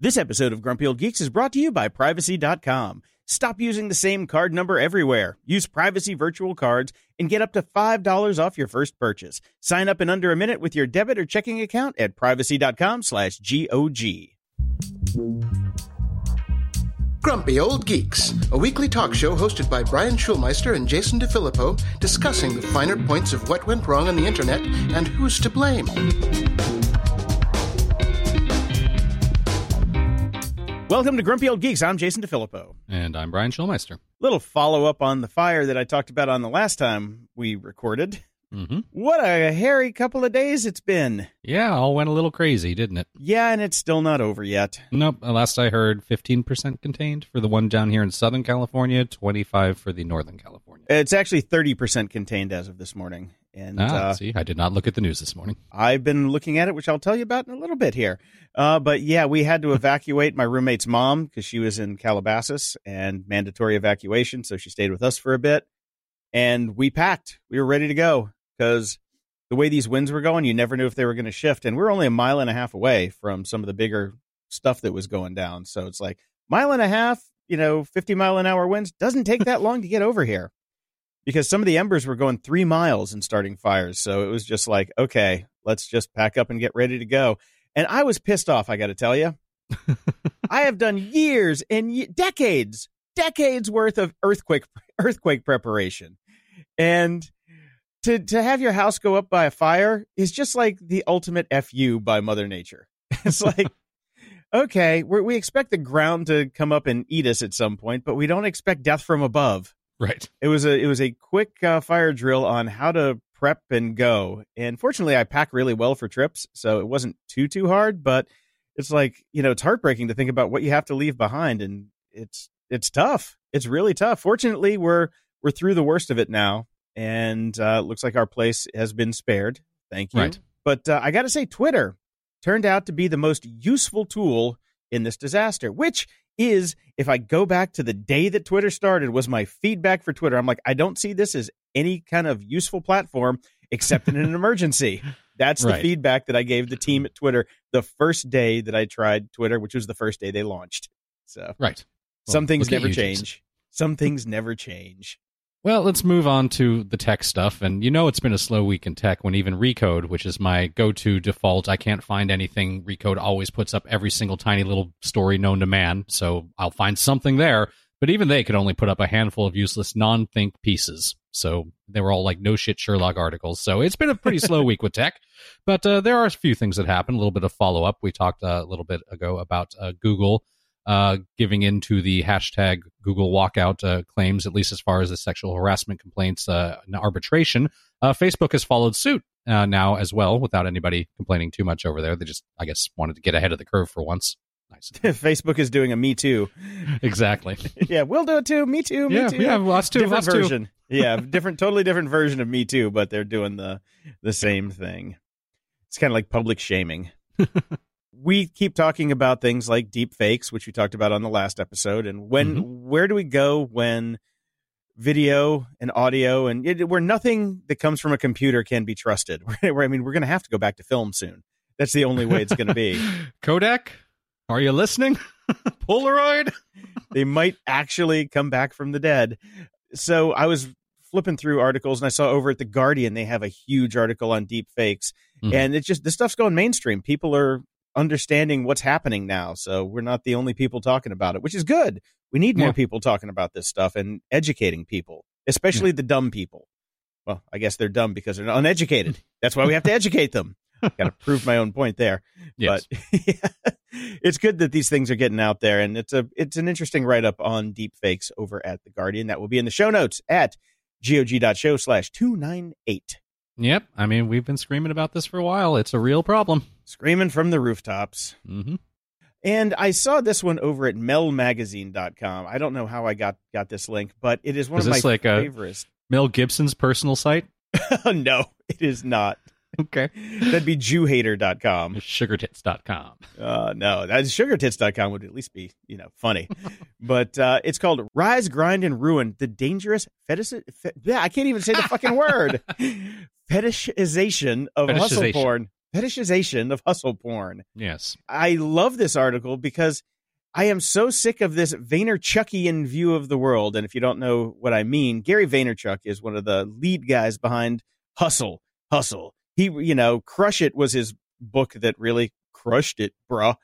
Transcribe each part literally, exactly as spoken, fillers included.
This episode of Grumpy Old Geeks is brought to you by Privacy dot com. Stop using the same card number everywhere. Use Privacy virtual cards and get up to five dollars off your first purchase. Sign up in under a minute with your debit or checking account at Privacy dot com slash G O G. Grumpy Old Geeks, a weekly talk show hosted by Brian Schulmeister and Jason DeFilippo, discussing the finer points of what went wrong on the internet and who's to blame. Welcome to Grumpy Old Geeks. I'm Jason DeFilippo. And I'm Brian Schulmeister. Little follow-up on the fire that I talked about on the last time we recorded. Mm-hmm. What a hairy couple of days it's been. Yeah, all went a little crazy, didn't it? Yeah, and it's still not over yet. Nope. Last I heard, fifteen percent contained for the one down here in Southern California, twenty-five for the Northern California. It's actually thirty percent contained as of this morning. And ah, uh, see, I did not look at the news this morning. I've been looking at it, which I'll tell you about in a little bit here. Uh, but yeah, we had to evacuate my roommate's mom because she was in Calabasas and mandatory evacuation. So she stayed with us for a bit. And we packed. We were ready to go because the way these winds were going, you never knew if they were going to shift. And we're only a mile and a half away from some of the bigger stuff that was going down. So it's like mile and a half, you know, fifty mile an hour winds doesn't take that long to get over here. Because some of the embers were going three miles and starting fires. So it was just like, okay, let's just pack up and get ready to go. And I was pissed off, I got to tell you. I have done years and ye- decades, decades worth of earthquake earthquake preparation. And to to have your house go up by a fire is just like the ultimate F U by Mother Nature. It's like, okay, we're, we expect the ground to come up and eat us at some point, but we don't expect death from above. Right. It was a it was a quick uh, fire drill on how to prep and go. And fortunately, I pack really well for trips, so it wasn't too too hard. But it's like, you know, it's heartbreaking to think about what you have to leave behind, and it's it's tough. It's really tough. Fortunately, we're we're through the worst of it now, and uh, it looks like our place has been spared. Thank you. Right. But uh, I got to say, Twitter turned out to be the most useful tool in this disaster, which is, if I go back to the day that Twitter started, was my feedback for Twitter. I'm like, I don't see this as any kind of useful platform except in an emergency. That's right. The feedback that I gave the team at Twitter the first day that I tried Twitter, which was the first day they launched. So, right. Well, some things never you, change. Jason. Some things never change. Well, let's move on to the tech stuff. And you know it's been a slow week in tech when even Recode, which is my go-to default, I can't find anything. Recode always puts up every single tiny little story known to man, so I'll find something there. But even they could only put up a handful of useless non-think pieces. So they were all like no-shit Sherlock articles. So it's been a pretty slow week with tech. But uh, there are a few things that happened, a little bit of follow-up. We talked uh, a little bit ago about uh, Google Uh, giving in to the hashtag Google walkout uh, claims, at least as far as the sexual harassment complaints uh, and arbitration. Uh, Facebook has followed suit uh, now as well, without anybody complaining too much over there. They just, I guess, wanted to get ahead of the curve for once. Nice. Facebook is doing a Me Too. Exactly. Yeah, we'll do it too. Me Too. Me yeah, Too. Yeah, well, us too. Different us version. Too. Yeah, different, totally different version of Me Too, but they're doing the the same thing. It's kind of like public shaming. We keep talking about things like deep fakes, which we talked about on the last episode. And when, mm-hmm. where do we go when video and audio and it, where nothing that comes from a computer can be trusted? Where, I mean, we're going to have to go back to film soon. That's the only way it's going to be. Kodak, are you listening? Polaroid? They might actually come back from the dead. So I was flipping through articles and I saw over at The Guardian, they have a huge article on deep fakes. Mm-hmm. And it's just, this stuff's going mainstream. People are understanding what's happening now. So we're not the only people talking about it, which is good. We need more yeah. people talking about this stuff and educating people, especially yeah. the dumb people. Well, I guess they're dumb because they're uneducated. That's why we have to educate them. Got to prove my own point there. Yes. But yeah, it's good that these things are getting out there. And it's a it's an interesting write-up on deep fakes over at The Guardian. That will be in the show notes at gog.show slash 298. Yep. I mean, we've been screaming about this for a while. It's a real problem. Screaming from the rooftops. Mm-hmm. And I saw this one over at mel magazine dot com. I don't know how I got, got this link, but it is one is of my this like favorites. Mel Gibson's personal site? No, it is not. Okay. That'd be jew hater dot com. sugar tits dot com. Uh, no, that's sugar tits dot com would at least be, you know, funny. But uh, it's called Rise, Grind, and Ruin, the dangerous fetish... Fe- yeah, I can't even say the fucking word. Fetishization of hustle porn. fetishization of hustle porn. Yes. I love this article because I am so sick of this Vaynerchuckian view of the world. And if you don't know what I mean, Gary Vaynerchuk is one of the lead guys behind Hustle, Hustle. He, you know, Crush It was his book that really crushed it, bruh.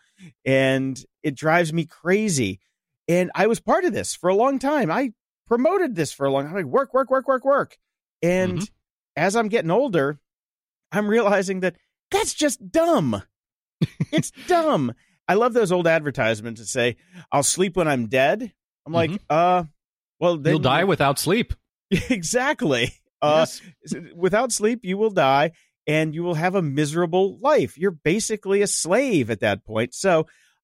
And it drives me crazy. And I was part of this for a long time. I promoted this for a long time. Like, work, work, work, work, work. And mm-hmm. as I'm getting older, I'm realizing that that's just dumb. It's dumb. I love those old advertisements that say, I'll sleep when I'm dead. I'm like, mm-hmm. uh, well, then you'll die without sleep. Exactly. Uh, yes. Without sleep, you will die and you will have a miserable life. You're basically a slave at that point. So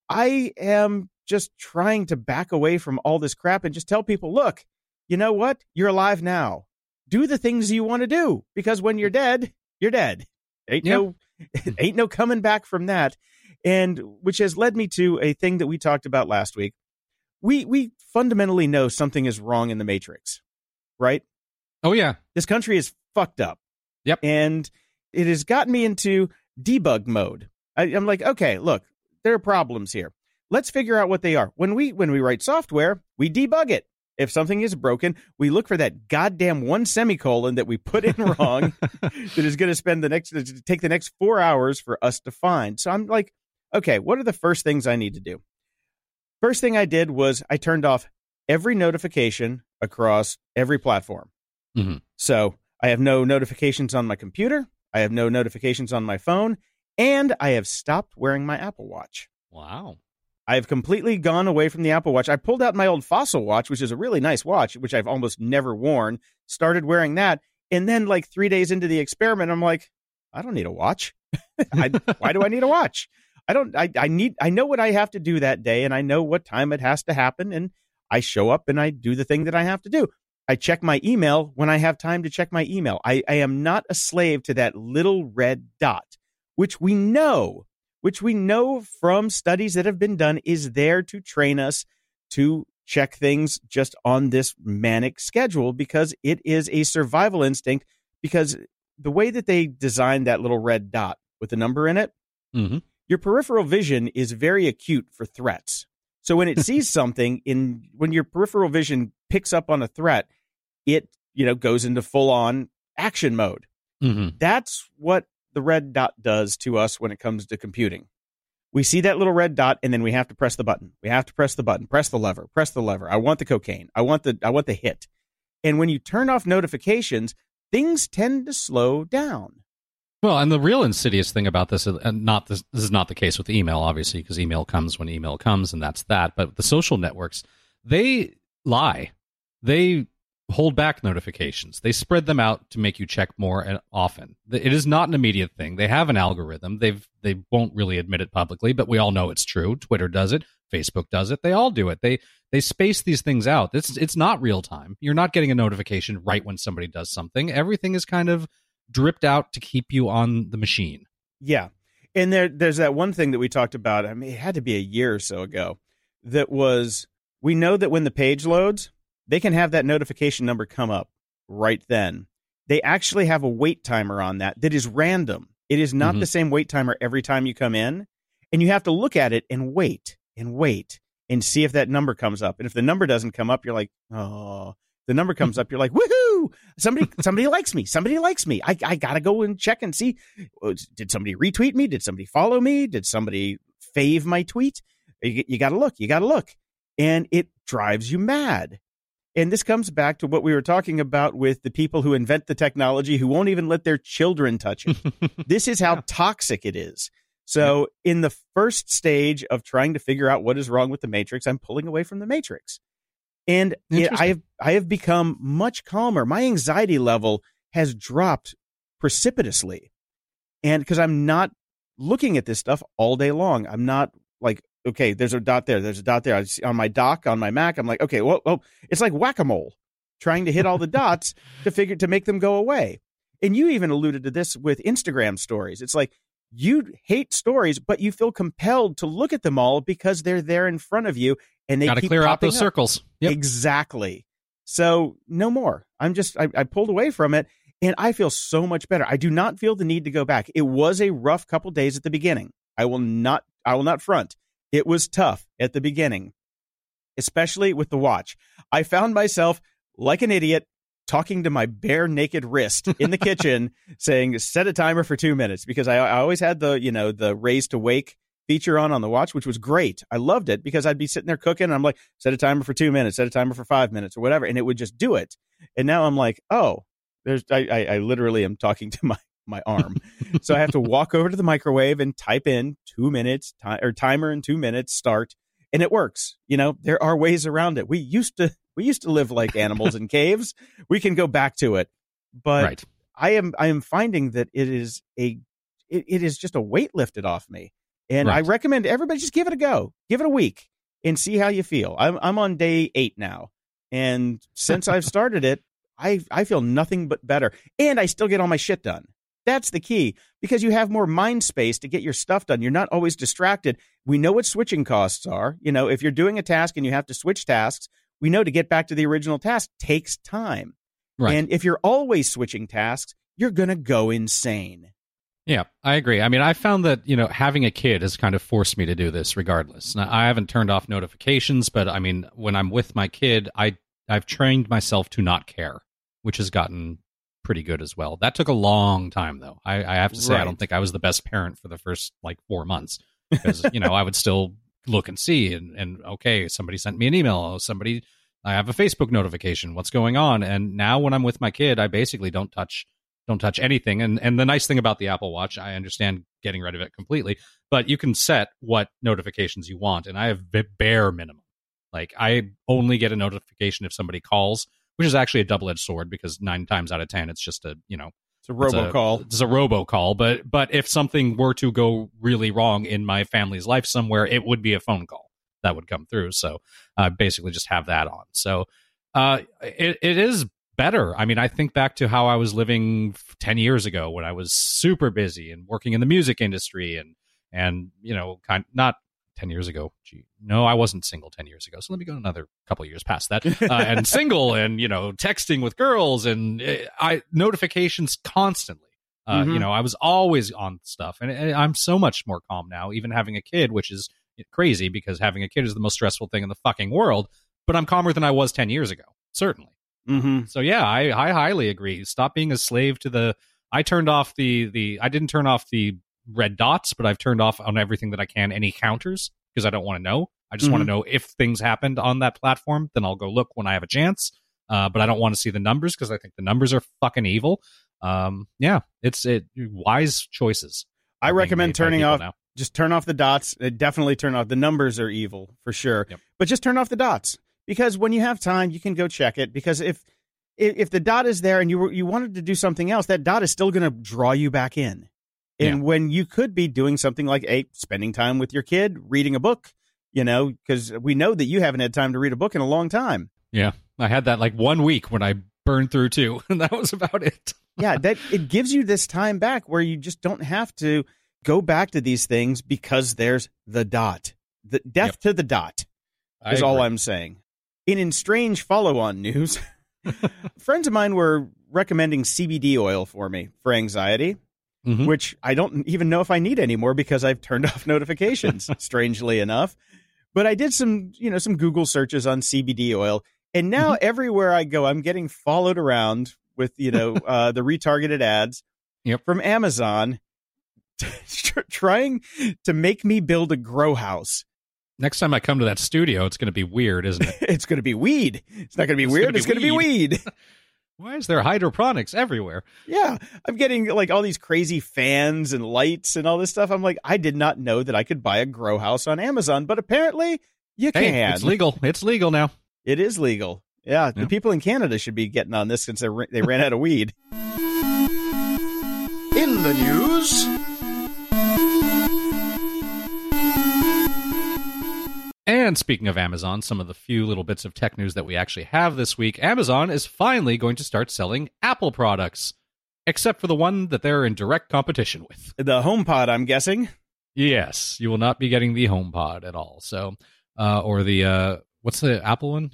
I am just trying to back away from all this crap and just tell people, look, you know what? You're alive now. Do the things you want to do, because when you're dead, you're dead. Ain't yep. no, ain't no coming back from that. And which has led me to a thing that we talked about last week. We we fundamentally know something is wrong in the Matrix, right? Oh, yeah. This country is fucked up. Yep. And it has gotten me into debug mode. I, I'm like, okay, look, there are problems here. Let's figure out what they are. When we when we write software, we debug it. If something is broken, we look for that goddamn one semicolon that we put in wrong that is going to spend the next take the next four hours for us to find. So I'm like, okay, what are the first things I need to do? First thing I did was I turned off every notification across every platform. Mm-hmm. So I have no notifications on my computer. I have no notifications on my phone. And I have stopped wearing my Apple Watch. Wow. I've completely gone away from the Apple Watch. I pulled out my old Fossil watch, which is a really nice watch, which I've almost never worn, started wearing that. And then like three days into the experiment, I'm like, I don't need a watch. I, why do I need a watch? I don't, I, I need, I know what I have to do that day and I know what time it has to happen. And I show up and I do the thing that I have to do. I check my email when I have time to check my email. I, I am not a slave to that little red dot, which we know, which we know from studies that have been done is there to train us to check things just on this manic schedule because it is a survival instinct. Because the way that they designed that little red dot with the number in it, mm-hmm. your peripheral vision is very acute for threats. So when it sees something in, when your peripheral vision picks up on a threat, it, you know, goes into full on action mode. Mm-hmm. That's what the red dot does to us when it comes to computing. We see that little red dot and then we have to press the button. We have to press the button, press the lever, press the lever. I want the cocaine. I want the, I want the hit. And when you turn off notifications, things tend to slow down. Well, and the real insidious thing about this, and not this, this is not the case with email, obviously, because email comes when email comes, and that's that. But the social networks, they lie. They hold back notifications. They spread them out to make you check more often. It is not an immediate thing. They have an algorithm. They've they won't really admit it publicly, but we all know it's true. Twitter does it. Facebook does it. They all do it. They they space these things out. It's it's not real time. You're not getting a notification right when somebody does something. Everything is kind of dripped out to keep you on the machine. Yeah. And there there's that one thing that we talked about. I mean, it had to be a year or so ago. That was, we know that when the page loads, they can have that notification number come up right then. They actually have a wait timer on that that is random. It is not mm-hmm. the same wait timer every time you come in. And you have to look at it and wait and wait and see if that number comes up. And if the number doesn't come up, you're like, oh, the number comes up. You're like, woohoo! Somebody, somebody likes me. Somebody likes me. I, I got to go and check and see. Did somebody retweet me? Did somebody follow me? Did somebody fave my tweet? You, you got to look. You got to look. And it drives you mad. And this comes back to what we were talking about with the people who invent the technology who won't even let their children touch it. This is how yeah. toxic it is. So yeah. in the first stage of trying to figure out what is wrong with the Matrix, I'm pulling away from the Matrix. And it, I have I have become much calmer. My anxiety level has dropped precipitously. And because I'm not looking at this stuff all day long. I'm not like, okay, there's a dot there. There's a dot there. I see on my dock, on my Mac, I'm like, okay, well, well it's like whack-a-mole, trying to hit all the dots to figure to make them go away. And you even alluded to this with Instagram stories. It's like you hate stories, but you feel compelled to look at them all because they're there in front of you, and they got to keep clear out those up. circles. Yep. Exactly. So no more. I'm just I, I pulled away from it, And I feel so much better. I do not feel the need to go back. It was a rough couple days at the beginning. I will not, I will not front. It was tough at the beginning, especially with the watch. I found myself like an idiot talking to my bare naked wrist in the kitchen saying, set a timer for two minutes because I, I always had the, you know, the raise to wake feature on on the watch, which was great. I loved it because I'd be sitting there cooking and I'm like, set a timer for two minutes, set a timer for five minutes or whatever. And it would just do it. And now I'm like, oh, there's, I, I, I literally am talking to my, my arm. So I have to walk over to the microwave and type in two minutes ti- or timer in two minutes, start. And it works. You know, there are ways around it. We used to, we used to live like animals in caves. We can go back to it. But right. I am, I am finding that it is a, it, it is just a weight lifted off me. And right. I recommend everybody just give it a go. Give it a week and see how you feel. I'm, I'm on day eight now. And since I've started it, I, I feel nothing but better. And I still get all my shit done. That's the key, because you have more mind space to get your stuff done. You're not always distracted. We know what switching costs are. You know, if you're doing a task and you have to switch tasks, we know to get back to the original task takes time. Right. And if you're always switching tasks, you're going to go insane. Yeah, I agree. I mean, I found that, you know, having a kid has kind of forced me to do this regardless. Now, I haven't turned off notifications, but I mean, when I'm with my kid, I, I've trained myself to not care, which has gotten pretty good as well. That took a long time, though. I, I have to say, right. I don't think I was the best parent for the first, like, four months. Because, you know, I would still look and see, and, and okay, somebody sent me an email. Somebody, I have a Facebook notification. What's going on? And now when I'm with my kid, I basically don't touch don't touch anything. And and the nice thing about the Apple Watch, I understand getting rid of it completely, but you can set what notifications you want. And I have bare minimum. Like, I only get a notification if somebody calls, which is actually a double-edged sword, because nine times out of ten, it's just a, you know, it's a robocall. It's, it's a robocall. But but if something were to go really wrong in my family's life somewhere, it would be a phone call that would come through. So I uh, basically just have that on. So uh, it it is better. I mean, I think back to how I was living ten years ago when I was super busy and working in the music industry, and and you know, kind not ten years ago. Gee, no, I wasn't single ten years ago. So let me go another couple years past that. Uh, and single, and, you know, texting with girls, and uh, I notifications constantly. Uh, mm-hmm. You know, I was always on stuff, and, and I'm so much more calm now, even having a kid, which is crazy because having a kid is the most stressful thing in the fucking world. But I'm calmer than I was ten years ago, certainly. Mm-hmm. So yeah, I, I highly agree. Stop being a slave to the. I turned off the the. I didn't turn off the red dots, but I've turned off on everything that I can any counters, because I don't want to know. I just mm-hmm. want to know if things happened on that platform. Then I'll go look when I have a chance. Uh, but I don't want to see the numbers, because I think the numbers are fucking evil. Um, yeah, it's it wise choices. I recommend turning off. Now. Just turn off the dots. Uh, definitely turn off the numbers are evil for sure. Yep. But just turn off the dots, because when you have time, you can go check it. Because if if the dot is there and you were, you wanted to do something else, that dot is still going to draw you back in. And yeah. when you could be doing something like a spending time with your kid, reading a book, you know, because we know that you haven't had time to read a book in a long time. Yeah, I had that like one week when I burned through two, and that was about it. yeah, that it gives you this time back where you just don't have to go back to these things, because there's the dot. The death yep. to the dot is all I'm saying. In, in strange follow-on news, friends of mine were recommending C B D oil for me for anxiety. Mm-hmm. Which I don't even know if I need anymore, because I've turned off notifications, strangely enough. But I did some, you know, some Google searches on C B D oil, and now mm-hmm. everywhere I go, I'm getting followed around with, you know, uh, the retargeted ads yep. from Amazon trying to make me build a grow house. Next time I come to that studio, it's going to be weird, isn't it? It's going to be weed. It's not going to be it's weird. Gonna be it's going to be weed. Why is there hydroponics everywhere? Yeah, I'm getting like all these crazy fans and lights and all this stuff. I'm like, I did not know that I could buy a grow house on Amazon, but apparently you hey, can. It's legal. It's legal now. It is legal. Yeah, yeah. The people in Canada should be getting on this, since they they ran out of weed. In the news. And speaking of Amazon, some of the few little bits of tech news that we actually have this week, Amazon is finally going to start selling Apple products, except for the one that they're in direct competition with. The HomePod, I'm guessing? Yes, you will not be getting the HomePod at all. So, uh, or the, uh, what's the Apple one? Yeah,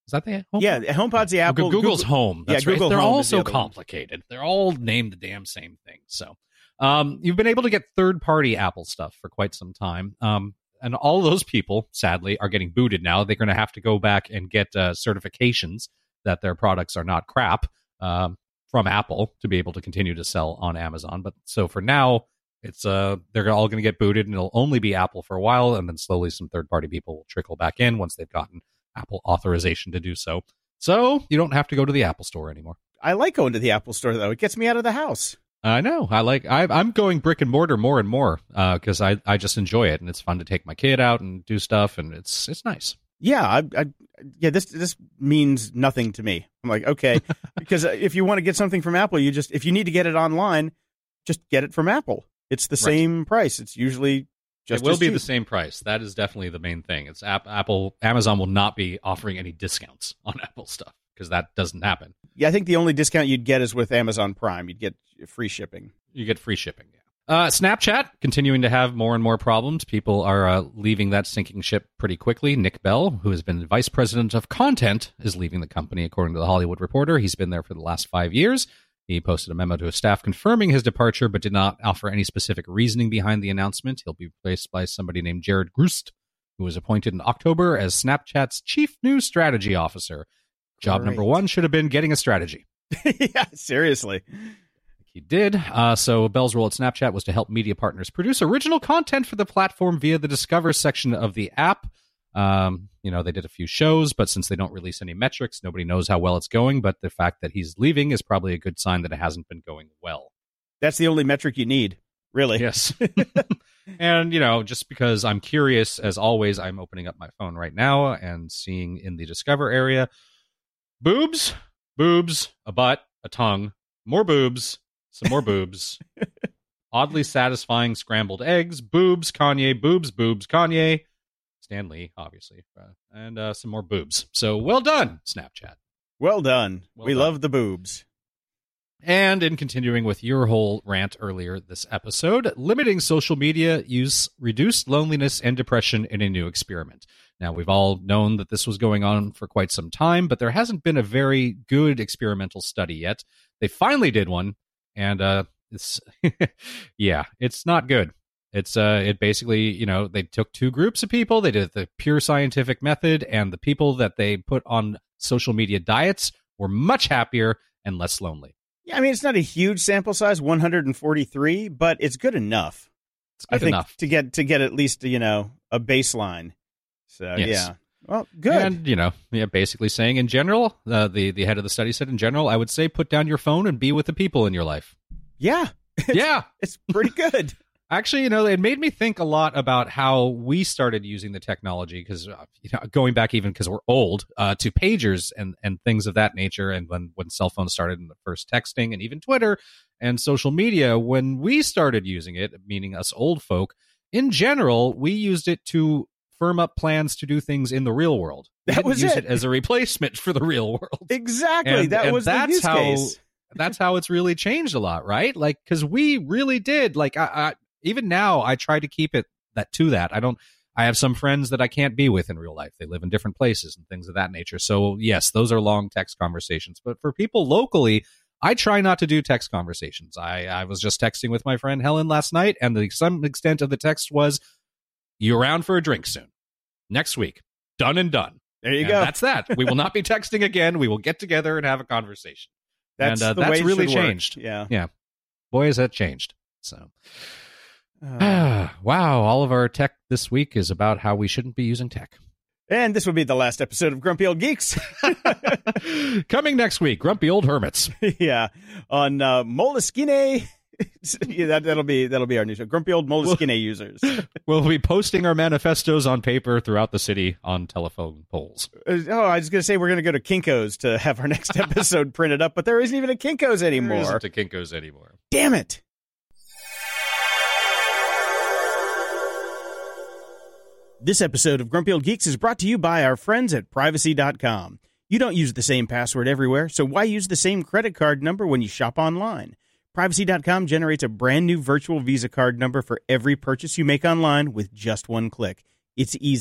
Is that the HomePod? Yeah, HomePod's the Apple. Google's Google, Home. That's yeah, Google right. They're Home all is the so other one. complicated. They're all named the damn same thing. So um, you've been able to get third-party Apple stuff for quite some time. Um, and all those people, sadly, are getting booted now. They're going to have to go back and get uh, certifications that their products are not crap um, from Apple to be able to continue to sell on Amazon. But so for now, it's uh, they're all going to get booted, and it'll only be Apple for a while, and then slowly some third-party people will trickle back in once they've gotten Apple authorization to do so. So you don't have to go to the Apple Store anymore. I like going to the Apple Store, though. It gets me out of the house. I know. I like. I, I'm going brick and mortar more and more because uh, I I just enjoy it, and it's fun to take my kid out and do stuff, and it's it's nice. Yeah, I, I yeah. This this means nothing to me. I'm like, okay, because if you want to get something from Apple, you just if you need to get it online, just get it from Apple. It's the Right. same price. It's usually just it will as be cheap. the same price. That is definitely the main thing. It's app, Apple. Amazon will not be offering any discounts on Apple stuff because that doesn't happen. Yeah, I think the only discount you'd get is with Amazon Prime. You'd get free shipping. You get free shipping. Yeah. Uh, Snapchat continuing to have more and more problems. People are uh, leaving that sinking ship pretty quickly. Nick Bell, who has been vice president of content, is leaving the company, according to the Hollywood Reporter. He's been there for the last five years. He posted a memo to his staff confirming his departure, but did not offer any specific reasoning behind the announcement. He'll be replaced by somebody named Jared Grust, who was appointed in October as Snapchat's chief new strategy officer. Job Great. number one should have been getting a strategy. Yeah, seriously. He did. Uh, so Bell's role at Snapchat was to help media partners produce original content for the platform via the Discover section of the app. Um, you know, they did a few shows, but since they don't release any metrics, nobody knows how well it's going. But the fact that he's leaving is probably a good sign that it hasn't been going well. That's the only metric you need, really. Yes. And, you know, just because I'm curious, as always, I'm opening up my phone right now and seeing in the Discover area boobs, boobs, a butt, a tongue, more boobs, some more boobs, oddly satisfying scrambled eggs, boobs, Kanye, boobs, boobs, Kanye, Stan Lee, obviously, uh, and uh, some more boobs. So well done, Snapchat. Well done. Well we done. love the boobs. And in continuing with your whole rant earlier this episode, limiting social media use reduced loneliness and depression in a new experiment. Now, we've all known that this was going on for quite some time, but there hasn't been a very good experimental study yet. They finally did one, and uh, it's yeah, it's not good. It's uh, it basically, you know, they took two groups of people. They did the pure scientific method, and the people that they put on social media diets were much happier and less lonely. Yeah, I mean, it's not a huge sample size, one hundred forty-three, but it's good enough. It's good I think enough. to get to get at least, you know, a baseline. So, Yes. yeah. Well, good. And, you know, yeah, basically saying in general, uh, the, the head of the study said in general, I would say put down your phone and be with the people in your life. yeah. Yeah. It's pretty good. Actually, you know, it made me think a lot about how we started using the technology because, uh, you know, going back even because we're old uh, to pagers and, and things of that nature. And when, when cell phones started and the first texting and even Twitter and social media, when we started using it, meaning us old folk, in general, we used it to firm up plans to do things in the real world. We That didn't was use it. it as a replacement for the real world. Exactly. And- that and was the that's use how- case. That's how it's really changed a lot, right? Like, because we really did. Like, I, I even now, I try to keep it that to that. I don't. I have some friends that I can't be with in real life. They live in different places and things of that nature. So yes, those are long text conversations. But for people locally, I try not to do text conversations. I, I was just texting with my friend Helen last night, and the some extent of the text was, "You around for a drink soon? Next week, done and done." There you And go. That's that. We will not be texting again. We will get together and have a conversation. That's and, uh, the that's way it really should work. changed. Yeah. Boy, has that changed. So, Uh, wow, all of our tech this week is about how we shouldn't be using tech. and this will be the last episode of Grumpy Old Geeks. Coming next week, Grumpy Old Hermits. yeah. On uh, Moleskine. yeah, that, that'll be that'll be our new show. Grumpy Old Moleskine users. We'll be posting our manifestos on paper throughout the city on telephone poles. Uh, oh, I was going to say we're going to go to Kinko's to have our next episode printed up, but there isn't even a Kinko's There anymore. isn't a Kinko's anymore. Damn it. This episode of Grumpy Old Geeks is brought to you by our friends at privacy dot com. You don't use the same password everywhere, so why use the same credit card number when you shop online? privacy dot com generates a brand new virtual Visa card number for every purchase you make online with just one click. It's easy.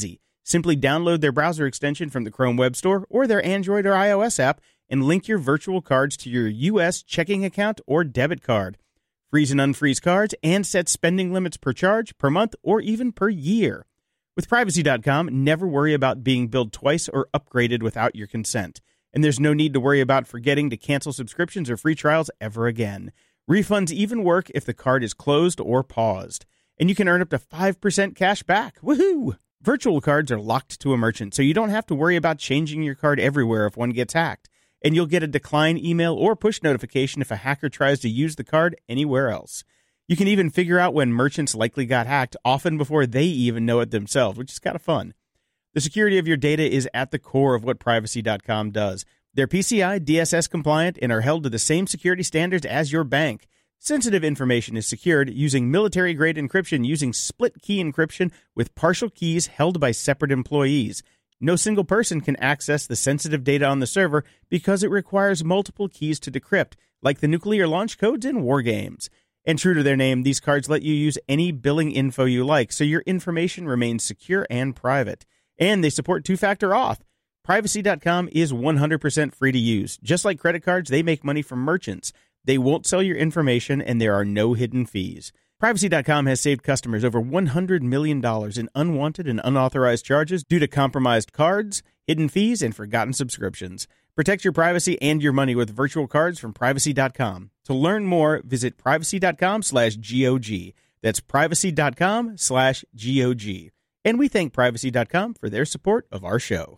Simply download their browser extension from the Chrome Web Store or their Android or iOS app and link your virtual cards to your U S checking account or debit card. Freeze and unfreeze cards and set spending limits per charge, per month, or even per year. With Privacy dot com, never worry about being billed twice or upgraded without your consent. And there's no need to worry about forgetting to cancel subscriptions or free trials ever again. Refunds even work if the card is closed or paused. And you can earn up to five percent cash back. Woohoo! Virtual cards are locked to a merchant, so you don't have to worry about changing your card everywhere if one gets hacked. And you'll get a decline email or push notification if a hacker tries to use the card anywhere else. You can even figure out when merchants likely got hacked, often before they even know it themselves, which is kind of fun. The security of your data is at the core of what Privacy dot com does. They're P C I D S S compliant and are held to the same security standards as your bank. Sensitive information is secured using military-grade encryption using split-key encryption with partial keys held by separate employees. No single person can access the sensitive data on the server because it requires multiple keys to decrypt, like the nuclear launch codes in war games. And true to their name, these cards let you use any billing info you like, so your information remains secure and private. And they support two-factor auth. Privacy dot com is one hundred percent free to use. Just like credit cards, they make money from merchants. They won't sell your information, and there are no hidden fees. Privacy dot com has saved customers over one hundred million dollars in unwanted and unauthorized charges due to compromised cards, hidden fees, and forgotten subscriptions. Protect your privacy and your money with virtual cards from Privacy dot com. To learn more, visit Privacy dot com slash G O G. That's Privacy dot com slash G O G. And we thank Privacy dot com for their support of our show.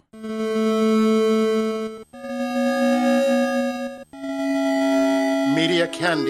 Media Candy.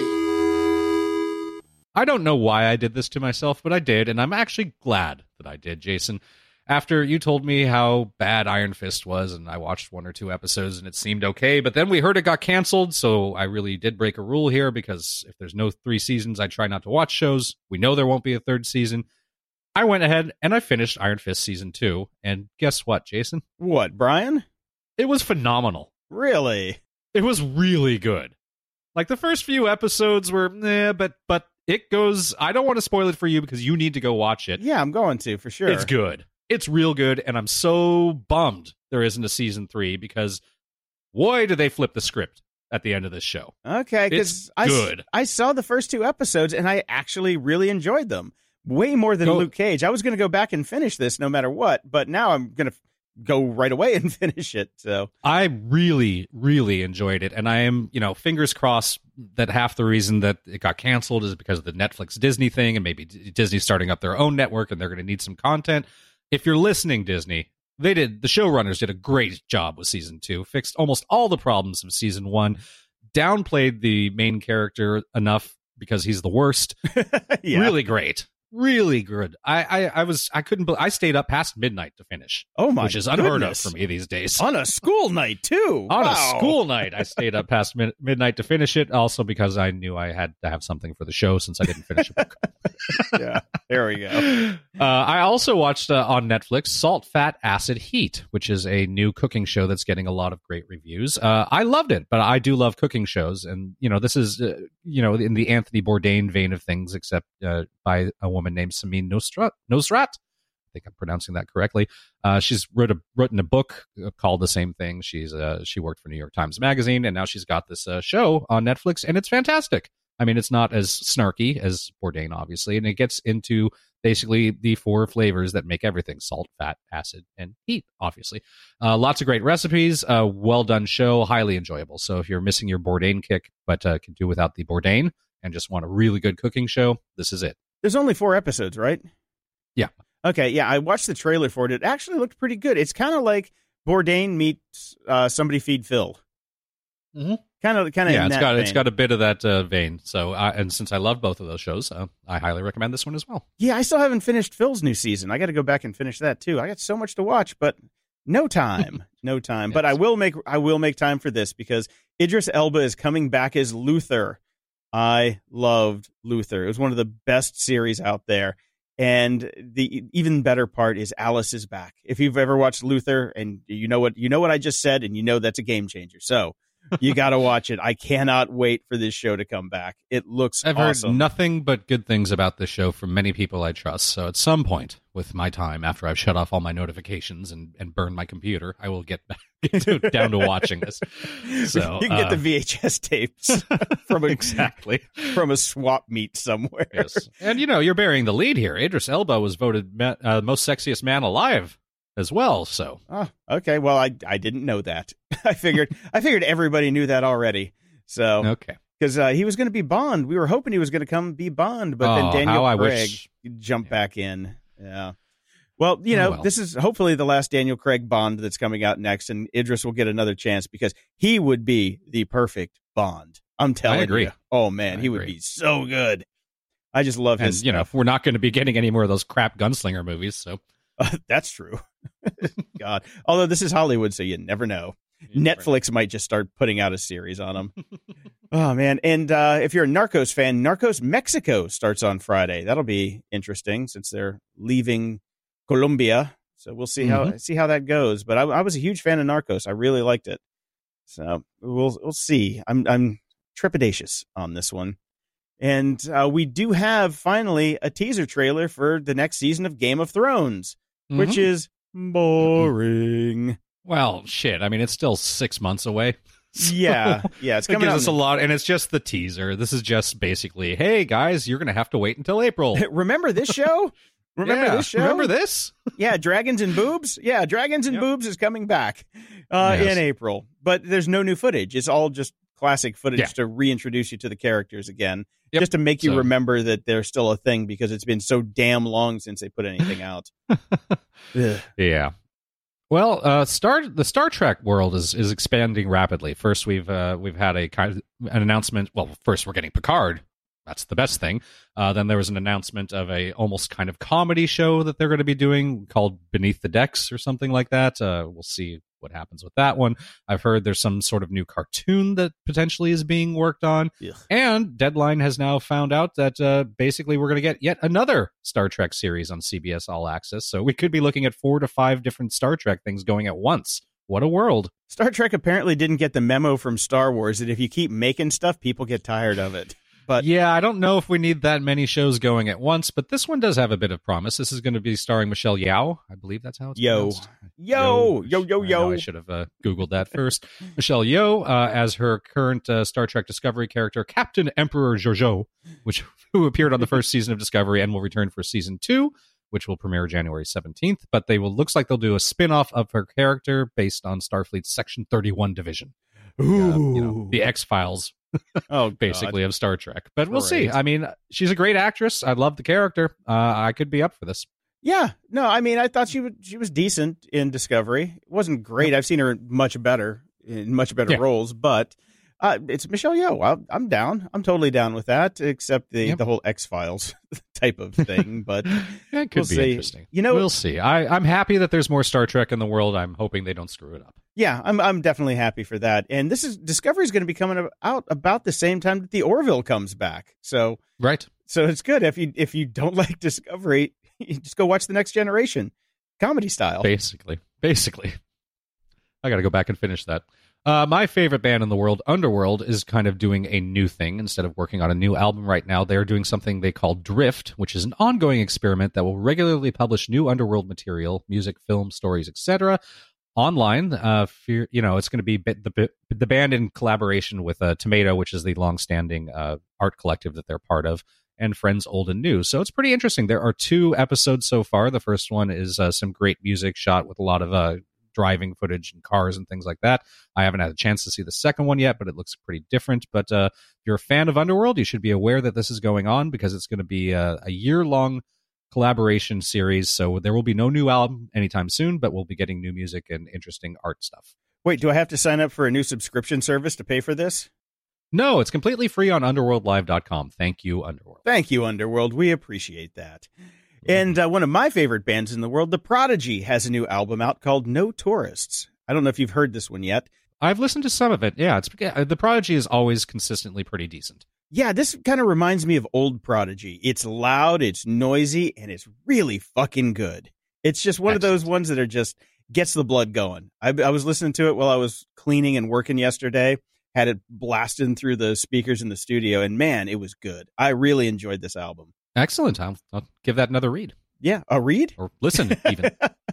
I don't know why I did this to myself, but I did, and I'm actually glad that I did, Jason. After you told me how bad Iron Fist was, and I watched one or two episodes and it seemed okay, but then we heard it got canceled, so I really did break a rule here, because if there's no three seasons, I try not to watch shows. We know there won't be a third season. I went ahead and I finished Iron Fist Season two, and guess what, Jason? What, Brian? It was phenomenal. Really? It was really good. Like, the first few episodes were, eh, but but it goes, I don't want to spoil it for you because you need to go watch it. Yeah, I'm going to, for sure. It's good. It's real good, and I'm so bummed there isn't a season three, because boy, do they flip the script at the end of this show. Okay, because I, good. I saw the first two episodes, and I actually really enjoyed them. Way more than go, Luke Cage. I was going to go back and finish this no matter what, but now I'm going to f- go right away and finish it. So I really, really enjoyed it, and I am, you know, fingers crossed that half the reason that it got canceled is because of the Netflix Disney thing, and maybe Disney starting up their own network, and they're going to need some content. If you're listening, Disney, they did, the showrunners did a great job with season two, fixed almost all the problems of season one, downplayed the main character enough because he's the worst. Yeah. Really great. Really good. I, I, I was I couldn't. I stayed up past midnight to finish. Oh my! Which is unheard goodness. of for me these days. On a school night too. On wow. a school night, I stayed up past mid- midnight to finish it. Also because I knew I had to have something for the show since I didn't finish a book. Yeah, there we go. Uh, I also watched uh, on Netflix Salt, Fat, Acid, Heat, which is a new cooking show that's getting a lot of great reviews. Uh, I loved it, but I do love cooking shows, and you know this is uh, you know in the Anthony Bourdain vein of things, except uh, by a woman named Samin Nosrat. Nosrat. I think I'm pronouncing that correctly. Uh, she's wrote a, written a book called the same thing. She's uh, she worked for New York Times Magazine, and now she's got this uh, show on Netflix, and it's fantastic. I mean, it's not as snarky as Bourdain, obviously, and it gets into basically the four flavors that make everything: salt, fat, acid, and heat, obviously. Uh, lots of great recipes, uh, well-done show, highly enjoyable. So if you're missing your Bourdain kick, but uh, can do without the Bourdain and just want a really good cooking show, this is it. There's only four episodes, right? Yeah. Okay, yeah, I watched the trailer for it. It actually looked pretty good. It's kind of like Bourdain meets uh, Somebody Feed Phil. Mm-hmm. Kind of, kind of. Yeah, in it's that got vein. it's got a bit of that uh, vein. So, uh, and since I love both of those shows, uh, I highly recommend this one as well. Yeah, I still haven't finished Phil's new season. I got to go back and finish that too. I got so much to watch, but no time, no time. Yes. But I will make I will make time for this because Idris Elba is coming back as Luther. I loved Luther. It was one of the best series out there. And the even better part is Alice is back. If you've ever watched Luther, and you know what you know what I just said, and you know that's a game changer. So you got to watch it. I cannot wait for this show to come back. It looks I've awesome. heard nothing but good things about this show from many people I trust. So at some point, with my time after I've shut off all my notifications and, and burned my computer. I will get back to, down to watching this. So you can get uh, the V H S tapes from a, exactly from a swap meet somewhere. Yes. And, you know, you're bearing the lead here. Idris Elba was voted ma- uh, most sexiest man alive as well. So, oh, okay. Well, I I didn't know that. I figured I figured everybody knew that already. So, okay. Because uh, he was going to be Bond. We were hoping he was going to come be Bond, but oh, then Daniel how Craig I wish... jumped yeah. back in. Yeah. Well, you know, oh, well. this is hopefully the last Daniel Craig Bond that's coming out next, and Idris will get another chance because he would be the perfect Bond. I'm telling I agree. you. Oh, man, I he agree. would be so good. I just love and, his you know, stuff. we're not going to be getting any more of those crap gunslinger movies, so. Uh, that's true. God. Although this is Hollywood, so you never know. You never Netflix might just start putting out a series on them. Oh, man. And uh, if you're a Narcos fan, Narcos Mexico starts on Friday. That'll be interesting since they're leaving Colombia. So we'll see how Mm-hmm. see how that goes. But I, I was a huge fan of Narcos. I really liked it. So we'll we'll see. I'm I'm trepidatious on this one. And uh, we do have finally a teaser trailer for the next season of Game of Thrones, Mhm. which is boring. Well, shit. I mean, it's still six months away. So Yeah, yeah, it's it coming gives out. us in a lot, and it's just the teaser. This is just basically, hey, guys, you're going to have to wait until April. the- Remember this show? Remember Yeah, this show? Remember this? Yeah, Dragons and Boobs. Yeah, Dragons and Yep. Boobs is coming back uh, Yes. in April, but there's no new footage. It's all just classic footage Yeah. to reintroduce you to the characters again, Yep. just to make you So- remember that they're still a thing because it's been so damn long since they put anything out. Ugh. Yeah. Well, uh, Star the Star Trek world is, is expanding rapidly. First, we've uh, we've had a kind of an announcement. Well, first we're getting Picard. That's the best thing. Uh, then there was an announcement of a almost kind of comedy show that they're going to be doing called Beneath the Decks or something like that. Uh, we'll see what happens with that one. I've heard there's some sort of new cartoon that potentially is being worked on. Ugh. And Deadline has now found out that uh, basically we're going to get yet another Star Trek series on C B S All Access. So we could be looking at four to five different Star Trek things going at once. What a world. Star Trek apparently didn't get the memo from Star Wars that if you keep making stuff, people get tired of it. But yeah, I don't know if we need that many shows going at once, but this one does have a bit of promise. This is going to be starring Michelle Yeoh. I believe that's how it's Yo. pronounced. yo, yo, yo, I know yo. I should have uh, Googled that first. Michelle Yeoh uh, as her current uh, Star Trek Discovery character, Captain Emperor Jojo, which who appeared on the first season of Discovery and will return for season two, which will premiere January seventeenth. But they will looks like they'll do a spin-off of her character based on Starfleet's Section thirty-one division. Ooh. Uh, you know, the X-Files, oh, God. basically, of Star Trek. But we'll see. Great. I mean, she's a great actress. I love the character. Uh, I could be up for this. Yeah, no, I mean, I thought she was she was decent in Discovery. It wasn't great. I've seen her much better in much better Yeah. roles, but uh, it's Michelle Yeoh. I'm, I'm down. I'm totally down with that, except the, Yep. the whole X-Files type of thing. But It could We'll be see. interesting. You know- we'll see. I, I'm happy that there's more Star Trek in the world. I'm hoping they don't screw it up. yeah, I'm I'm definitely happy for that. And this is Discovery is going to be coming out about the same time that the Orville comes back. So Right. so it's good if you if you don't like Discovery, you just go watch The Next Generation, comedy style. Basically. Basically. I got to go back and finish that. Uh, my favorite band in the world, Underworld, is kind of doing a new thing. Instead of working on a new album right now, they're doing something they call Drift, which is an ongoing experiment that will regularly publish new Underworld material, music, film, stories, et cetera, online. Uh, for, you know, it's going to be the the band in collaboration with uh, Tomato, which is the longstanding uh, art collective that they're part of, and friends old and new. So it's pretty interesting. There are two episodes so far. The first one is uh, some great music shot with a lot of uh, driving footage and cars and things like that. I haven't had a chance to see the second one yet, but it looks pretty different. But uh, if you're a fan of Underworld, you should be aware that this is going on because it's going to be a, a year-long collaboration series. So there will be no new album anytime soon, but we'll be getting new music and interesting art stuff. Wait, do I have to sign up for a new subscription service to pay for this? No, it's completely free on underworld live dot com. Thank you, Underworld. Thank you, Underworld. We appreciate that. And uh, one of my favorite bands in the world, The Prodigy, has a new album out called No Tourists. I don't know if you've heard this one yet. I've listened to some of it. Yeah, it's yeah, The Prodigy is always consistently pretty decent. Yeah, this kind of reminds me of old Prodigy. It's loud, it's noisy, and it's really fucking good. It's just one Excellent. of those ones that are just gets the blood going. I, I was listening to it while I was cleaning and working yesterday, had it blasting through the speakers in the studio, and man, it was good. I really enjoyed this album. Excellent. I'll, I'll give that another read. Yeah, a read or listen even.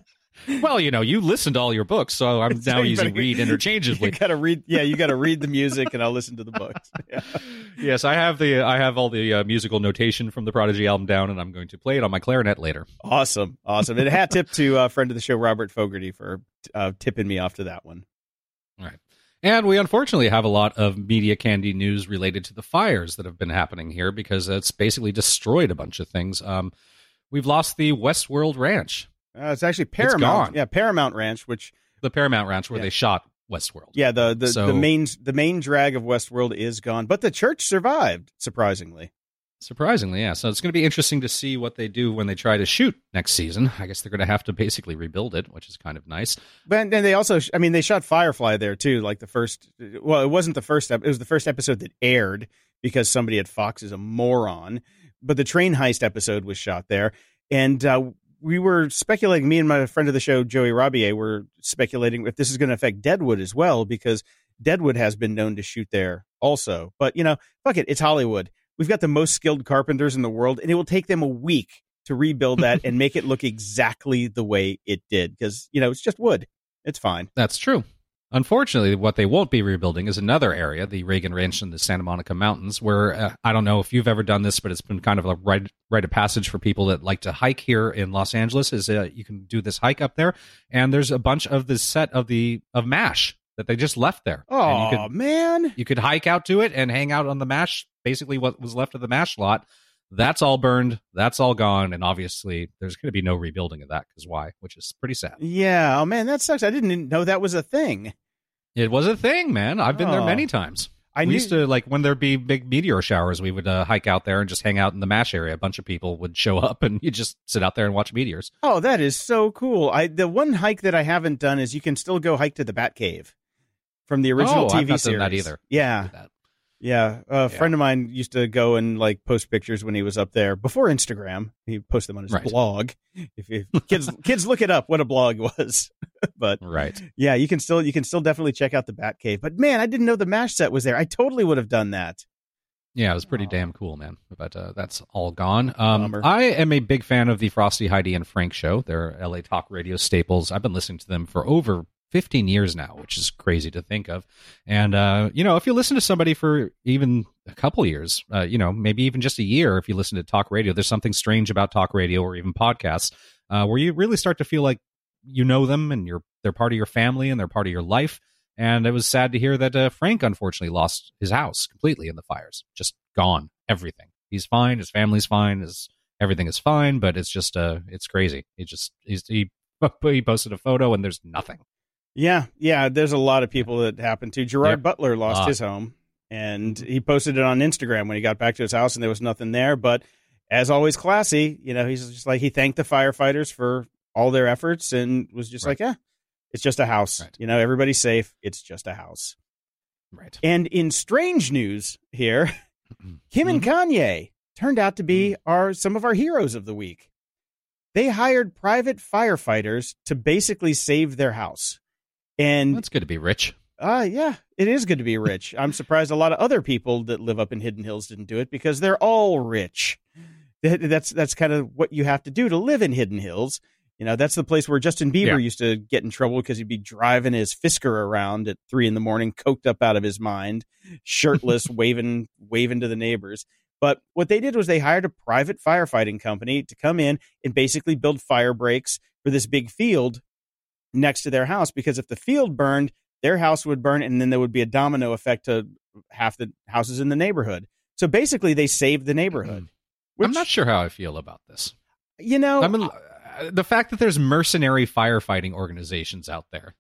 Well, you know, you listen to all your books, so I'm So now you using better- read interchangeably. You gotta read. Yeah, you gotta read the music, and I'll listen to the books. Yeah. Yes, I have the I have all the uh, musical notation from the Prodigy album down, and I'm going to play it on my clarinet later. Awesome, awesome. And a hat tip to a friend of the show, Robert Fogarty, for uh, tipping me off to that one. All right. And we unfortunately have a lot of media candy news related to the fires that have been happening here because it's basically destroyed a bunch of things. Um, we've lost the Westworld Ranch. Uh, it's actually Paramount. gone. Yeah, Paramount Ranch, which The Paramount Ranch where Yeah. they shot Westworld. yeah, the the, So- the main the main drag of Westworld is gone, but the church survived, surprisingly. Surprisingly, yeah. So it's going to be interesting to see what they do when they try to shoot next season. I guess they're going to have to basically rebuild it, which is kind of nice. But then they also, I mean, they shot Firefly there too. Like the first, well, it wasn't the first. ep- It was the first episode that aired because somebody at Fox is a moron. But the train heist episode was shot there, and uh, we were speculating. Me and my friend of the show, Joey Rabier, were speculating if this is going to affect Deadwood as well because Deadwood has been known to shoot there also. But you know, fuck it, it's Hollywood. We've got the most skilled carpenters in the world, and it will take them a week to rebuild that and make it look exactly the way it did because you know it's just wood. It's fine. That's true. Unfortunately, what they won't be rebuilding is another area, the Reagan Ranch in the Santa Monica Mountains, where uh, I don't know if you've ever done this, but it's been kind of a rite, rite of passage for people that like to hike here in Los Angeles. Is uh, you can do this hike up there, and there's a bunch of the set of the of MASH that they just left there. And Oh you could, man! you could hike out to it and hang out on the MASH, basically what was left of the MASH lot. That's all burned. That's all gone. And obviously, there's going to be no rebuilding of that because why? Which is pretty sad. Yeah. Oh man, that sucks. I didn't even know that was a thing. It was a thing, man. I've been there Oh. many times. I we knew- used to, like, when there'd be big meteor showers, we would uh, hike out there and just hang out in the MASH area. A bunch of people would show up, and you just sit out there and watch meteors. Oh, that is so cool. I the one hike that I haven't done is you can still go hike to the Batcave from the original Oh, T V I've not series. done that either. Yeah, Did that. yeah. A Yeah. friend of mine used to go and like post pictures when he was up there before Instagram. He posted them on his Right. blog. If, if kids kids look it up, what a blog was. But Right. yeah, you can still you can still definitely check out the Batcave. But man, I didn't know the MASH set was there. I totally would have done that. Yeah, it was pretty Aw. damn cool, man. But uh, that's all gone. Um, Bummer. I am a big fan of the Frosty, Heidi, and Frank show. They're L A talk radio staples. I've been listening to them for over fifteen years now, which is crazy to think of. And, uh, you know, if you listen to somebody for even a couple years, uh, you know, maybe even just a year, if you listen to talk radio, there's something strange about talk radio or even podcasts uh, where you really start to feel like you know them and you're they're part of your family and they're part of your life. And it was sad to hear that uh, Frank unfortunately lost his house completely in the fires. Just gone. Everything. He's fine. His family's fine. His everything is fine. But it's just uh, it's crazy. He just he's, he he posted a photo and there's nothing. Yeah, yeah. There's a lot of people that happened to. Gerard Yep. Butler lost Lot. his home, and he posted it on Instagram when he got back to his house, and there was nothing there. But as always, classy. You know, he's just like he thanked the firefighters for all their efforts, and was just Right. like, yeah, it's just a house. Right. You know, everybody's safe. It's just a house. Right. And in strange news here, Kim and Kanye turned out to be our some of our heroes of the week. They hired private firefighters to basically save their house. And That's good to be rich. uh yeah, it is good to be rich. I'm surprised a lot of other people that live up in Hidden Hills didn't do it because they're all rich. That- That's that's kind of what you have to do to live in Hidden Hills. You know, that's the place where Justin Bieber Yeah. used to get in trouble because he'd be driving his Fisker around at three in the morning, coked up out of his mind, shirtless, waving waving to the neighbors. But what they did was they hired a private firefighting company to come in and basically build fire breaks for this big field next to their house, because if the field burned, their house would burn, and then there would be a domino effect to half the houses in the neighborhood. So basically, they saved the neighborhood. Which, I'm not sure how I feel about this. you know, I mean, uh, the fact that there's mercenary firefighting organizations out there.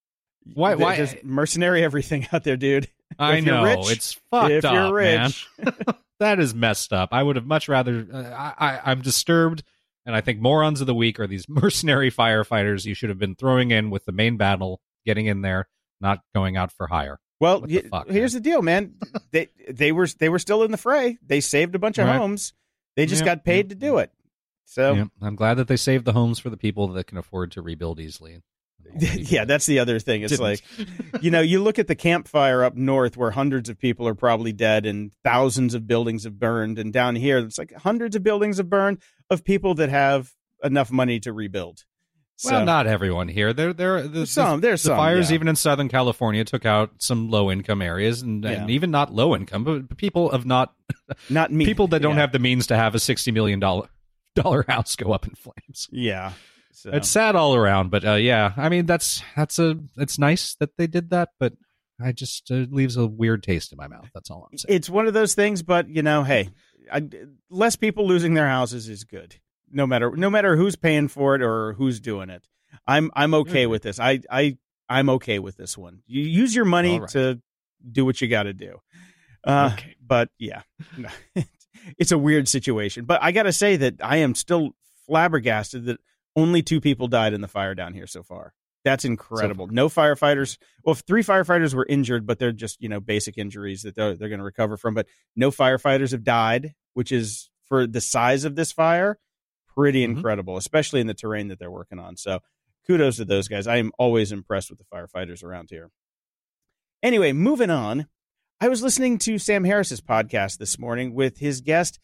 Why? there- Why? There's mercenary everything out there, dude. I if you're know rich- it's fucked if up, you're man. rich. That is messed up. I would have much rather. Uh, I, I, I'm disturbed, and I think morons of the week are these mercenary firefighters. You should have been throwing in with the main battle, getting in there, not going out for hire. Well, What the y- fuck, here's the deal, man. they they were they were still in the fray. They saved a bunch of Right. homes. They just Yep, got paid yep, to do it. So Yeah, I'm glad that they saved the homes for the people that can afford to rebuild easily. yeah, that's the other thing. It's Didn't. like, you know, you look at the campfire up north where hundreds of people are probably dead and thousands of buildings have burned. And down here, it's like hundreds of buildings have burned of people that have enough money to rebuild. So, well, not everyone here. There, there, the, there's some. There's the some, fires, yeah. even in Southern California, took out some low-income areas, and, Yeah. and even not low-income, but people of not, not me. people that don't yeah. have the means to have a sixty million dollar dollar house go up in flames. Yeah, so. It's sad all around, but uh, yeah, I mean that's that's a it's nice that they did that, but I just uh, leaves a weird taste in my mouth. That's all I'm saying. It's one of those things, but you know, hey, I, less people losing their houses is good. No matter no matter who's paying for it or who's doing it. I'm I'm okay with this. I I I'm okay with this one. You use your money right. to do what you got to do. Uh, okay. But yeah, it's a weird situation. But I got to say that I am still flabbergasted that only two people died in the fire down here so far. That's incredible. So no firefighters. Well, three firefighters were injured, but they're just, you know, basic injuries that they're, they're going to recover from. But no firefighters have died, which is, for the size of this fire, pretty mm-hmm. incredible, especially in the terrain that they're working on. So kudos to those guys. I am always impressed with the firefighters around here. Anyway, moving on. I was listening to Sam Harris's podcast this morning with his guest,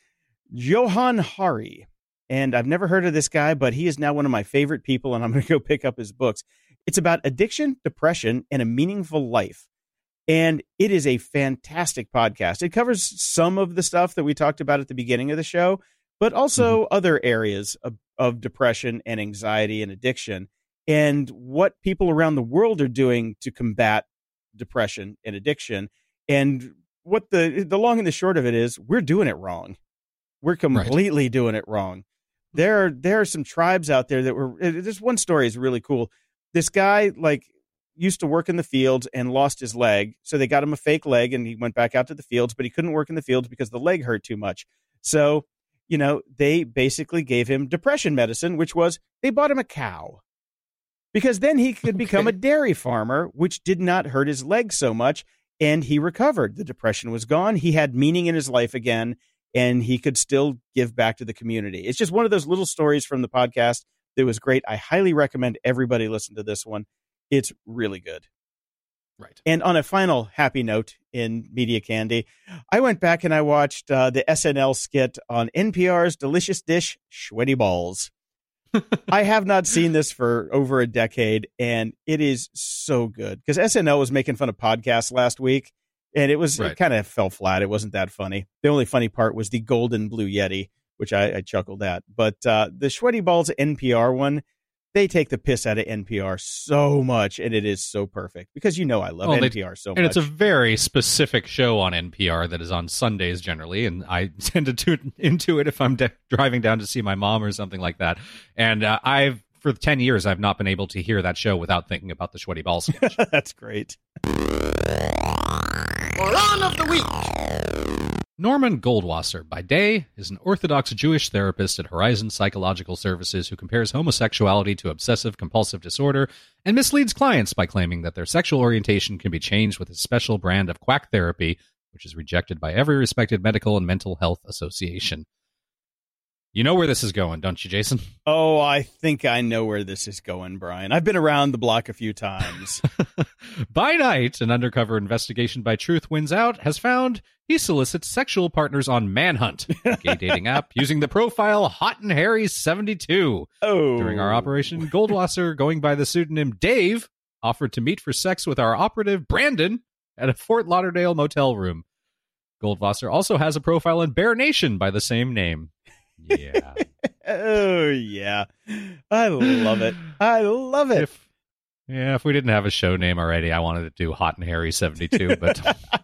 Johan Hari. And I've never heard of this guy, but he is now one of my favorite people, and I'm going to go pick up his books. It's about addiction, depression, and a meaningful life. And it is a fantastic podcast. It covers some of the stuff that we talked about at the beginning of the show, but also mm-hmm. other areas of, of depression and anxiety and addiction, and what people around the world are doing to combat depression and addiction. And what the the long and the short of it is, we're doing it wrong. We're completely right. doing it wrong. There, there are some tribes out there that were, this one story is really cool. This guy, like, used to work in the fields and lost his leg. So they got him a fake leg and he went back out to the fields, but he couldn't work in the fields because the leg hurt too much. So, you know, they basically gave him depression medicine, which was they bought him a cow. Because then he could become okay. a dairy farmer, which did not hurt his leg so much. And he recovered. The depression was gone. He had meaning in his life again, and he could still give back to the community. It's just one of those little stories from the podcast that was great. I highly recommend everybody listen to this one. It's really good. Right. And on a final happy note in Media Candy, I went back and I watched uh, the S N L skit on N P R's delicious dish, Sweaty Balls. I have not seen this for over a decade, and it is so good. Because S N L was making fun of podcasts last week, and it was right. it kind of fell flat. It wasn't that funny. The only funny part was the Golden Blue Yeti, which I, I chuckled at. But uh, the Sweaty Balls N P R one, they take the piss out of N P R so much, and it is so perfect. Because you know I love well, N P R they, so and much. And it's a very specific show on N P R that is on Sundays generally, and I tend to tune into it if I'm de- driving down to see my mom or something like that. And uh, I've, for ten years, I've not been able to hear that show without thinking about the Sweaty Balls sketch. That's great. Moron of the Week. Norman Goldwasser, by day, is an Orthodox Jewish therapist at Horizon Psychological Services who compares homosexuality to obsessive-compulsive disorder and misleads clients by claiming that their sexual orientation can be changed with a special brand of quack therapy, which is rejected by every respected medical and mental health association. You know where this is going, don't you, Jason? Oh, I think I know where this is going, Brian. I've been around the block a few times. By night, an undercover investigation by Truth Wins Out has found he solicits sexual partners on Manhunt, a gay dating app, using the profile Hot and Harry seventy-two. Oh. During our operation, Goldwasser, going by the pseudonym Dave, offered to meet for sex with our operative Brandon at a Fort Lauderdale motel room. Goldwasser also has a profile in Bear Nation by the same name. Yeah. Oh, yeah. I love it. I love it. If, yeah, if we didn't have a show name already, I wanted to do Hot and Harry seventy-two, but...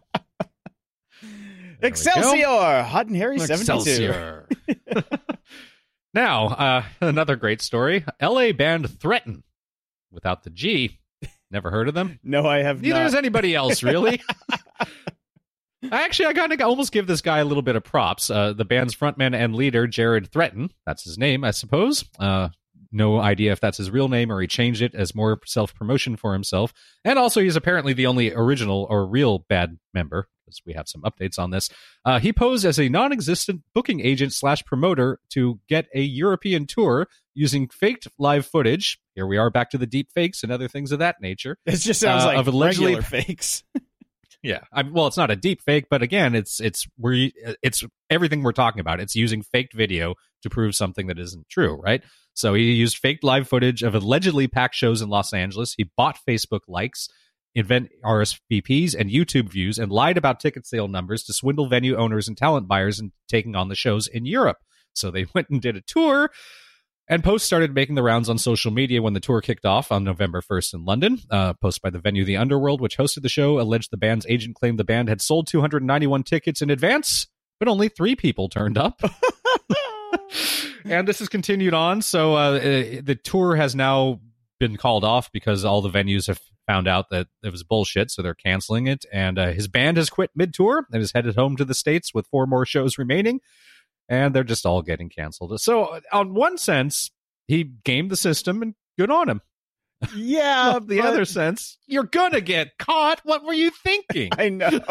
Excelsior! Hot and Harry seventy-two. Excelsior. Now, uh, another great story. L A band Threaten, without the G. Never heard of them? No, I have Neither not. has anybody else, really. Actually, I kind of almost give this guy a little bit of props. Uh, the band's frontman and leader, Jared Threaten, that's his name, I suppose. Uh, no idea if that's his real name or he changed it as more self-promotion for himself. And also, he's apparently the only original or real band member, because we have some updates on this. Uh, he posed as a non-existent booking agent slash promoter to get a European tour using faked live footage. Here we are back to the deep fakes and other things of that nature. It just sounds uh, like of allegedly regular fakes. Yeah, I, well, it's not a deep fake, but again, it's it's we it's everything we're talking about. It's using faked video to prove something that isn't true, right? So he used faked live footage of allegedly packed shows in Los Angeles. He bought Facebook likes, invent R S V Ps and YouTube views, and lied about ticket sale numbers to swindle venue owners and talent buyers into taking on the shows in Europe. So they went and did a tour. And posts started making the rounds on social media when the tour kicked off on November first in London. Uh, post by the venue The Underworld, which hosted the show, alleged the band's agent claimed the band had sold two hundred ninety-one tickets in advance, but only three people turned up. And this has continued on. So uh, the tour has now been called off because all the venues have found out that it was bullshit, so they're canceling it. And uh, his band has quit mid-tour and is headed home to the States with four more shows remaining. And they're just all getting canceled. So, on one sense, he gamed the system, and good on him. Yeah. On the but... other sense, you're going to get caught. What were you thinking? I know.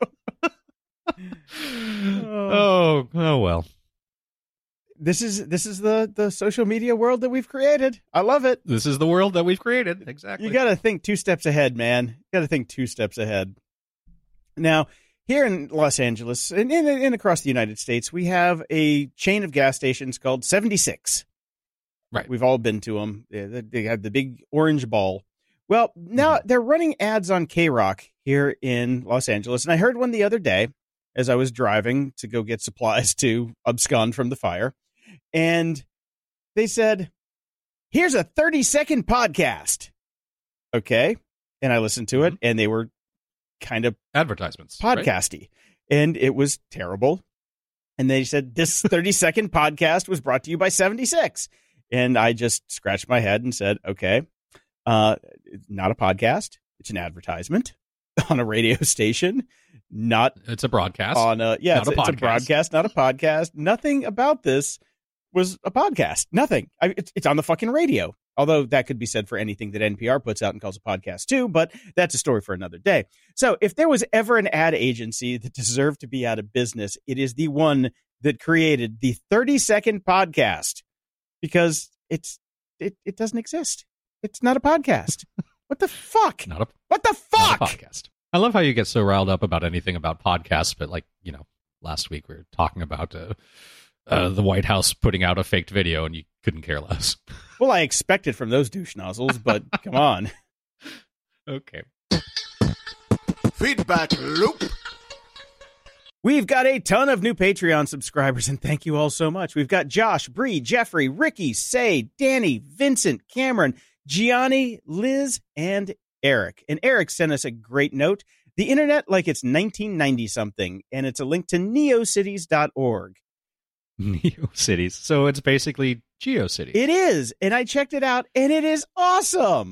oh, oh, well. This is this is the, the social media world that we've created. I love it. This is the world that we've created. Exactly. You got to think two steps ahead, man. You got to think two steps ahead. Now, here in Los Angeles and, and, and across the United States, we have a chain of gas stations called seventy-six. Right. We've all been to them. They, they have the big orange ball. Well, now mm-hmm. they're running ads on K-Rock here in Los Angeles. And I heard one the other day as I was driving to go get supplies to abscond from the fire. And they said, here's a thirty-second podcast. Okay. And I listened to it, and they were kind of advertisements, podcasty, right? And it was terrible. And they said this thirty second podcast was brought to you by seventy-six. And I just scratched my head and said, okay, uh, it's not a podcast. It's an advertisement on a radio station. Not it's a broadcast on a, yeah, it's a, a it's a broadcast, not a podcast. Nothing about this was a podcast. Nothing. I, it's, it's on the fucking radio. Although that could be said for anything that N P R puts out and calls a podcast too, but that's a story for another day. So if there was ever an ad agency that deserved to be out of business, it is the one that created the thirty second podcast, because it's it, it doesn't exist. It's not a podcast. What the fuck? Not a, what the fuck? Not a podcast. I love how you get so riled up about anything about podcasts, but like, you know, last week we were talking about uh, uh, the White House putting out a faked video and you couldn't care less. Well, I expect it from those douche nozzles, but come on. Okay. Feedback loop. We've got a ton of new Patreon subscribers, and thank you all so much. We've got Josh, Bree, Jeffrey, Ricky, Say, Danny, Vincent, Cameron, Gianni, Liz, and Eric. And Eric sent us a great note. The internet like it's nineteen ninety something, and it's a link to neocities dot org. NeoCities. So it's basically GeoCities. It is. And I checked it out, and it is awesome.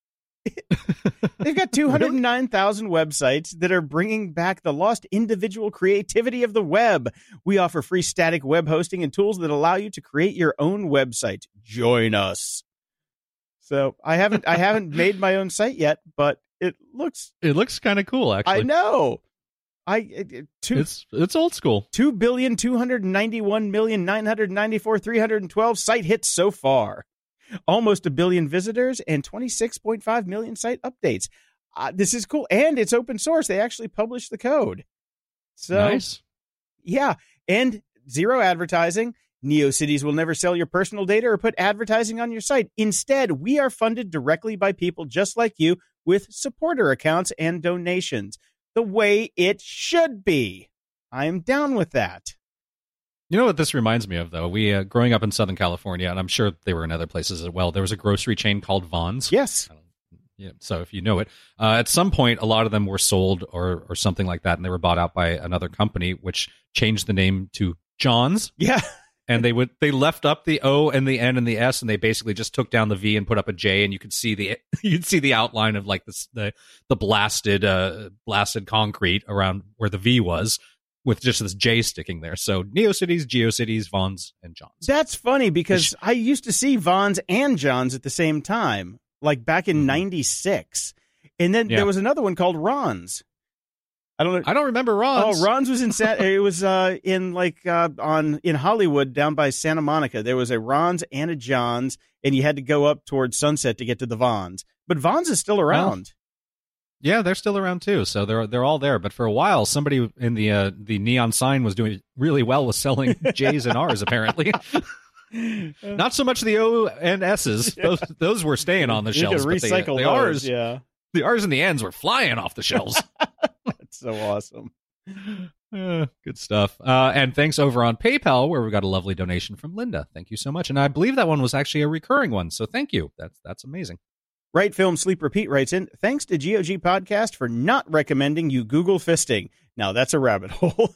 They've got two hundred nine thousand really? websites that are bringing back the lost individual creativity of the web. We offer free static web hosting and tools that allow you to create your own website. Join us. So I haven't I haven't made my own site yet, but it looks it looks kind of cool, actually. I know. I it, two, it's it's old school. Two billion two hundred ninety one million nine hundred ninety four three hundred and twelve site hits so far. Almost a billion visitors and twenty six point five million site updates. Uh, this is cool, and it's open source. They actually publish the code. So nice. Yeah, and zero advertising. NeoCities will never sell your personal data or put advertising on your site. Instead, we are funded directly by people just like you with supporter accounts and donations. The way it should be. I am down with that. You know what this reminds me of, though? We, uh, growing up in Southern California, and I'm sure they were in other places as well, there was a grocery chain called Vons. Yes. Yeah, so if you know it, uh, at some point, a lot of them were sold or or something like that, and they were bought out by another company, which changed the name to John's. Yeah. And they would they left up the O and the N and the S, and they basically just took down the V and put up a J, and you could see the you'd see the outline of like the the, the blasted uh, blasted concrete around where the V was, with just this J sticking there. So NeoCities, GeoCities, Vons, and Johns. That's funny because I used to see Vons and Johns at the same time, like back in ninety-six. And then yeah. there was another one called Ron's. I don't know. I don't remember Ron's. Oh, Ron's was in San, it was uh, in like uh, on in Hollywood down by Santa Monica. There was a Ron's and a John's, and you had to go up towards Sunset to get to the Vons. But Vons is still around. Yeah, they're still around too, so they're they're all there. But for a while, somebody in the uh, the neon sign was doing really well with selling J's and R's. Apparently, not so much the O and S's; those those were staying on the You shelves. could But the, recycle the those, R's, yeah. the R's and the N's were flying off the shelves. That's so awesome. Uh, good stuff. Uh, and thanks over on PayPal, where we got a lovely donation from Linda. Thank you so much. And I believe that one was actually a recurring one, so thank you. That's that's amazing. Right Film Sleep Repeat writes in, thanks to G O G Podcast for not recommending you Google fisting. Now that's a rabbit hole.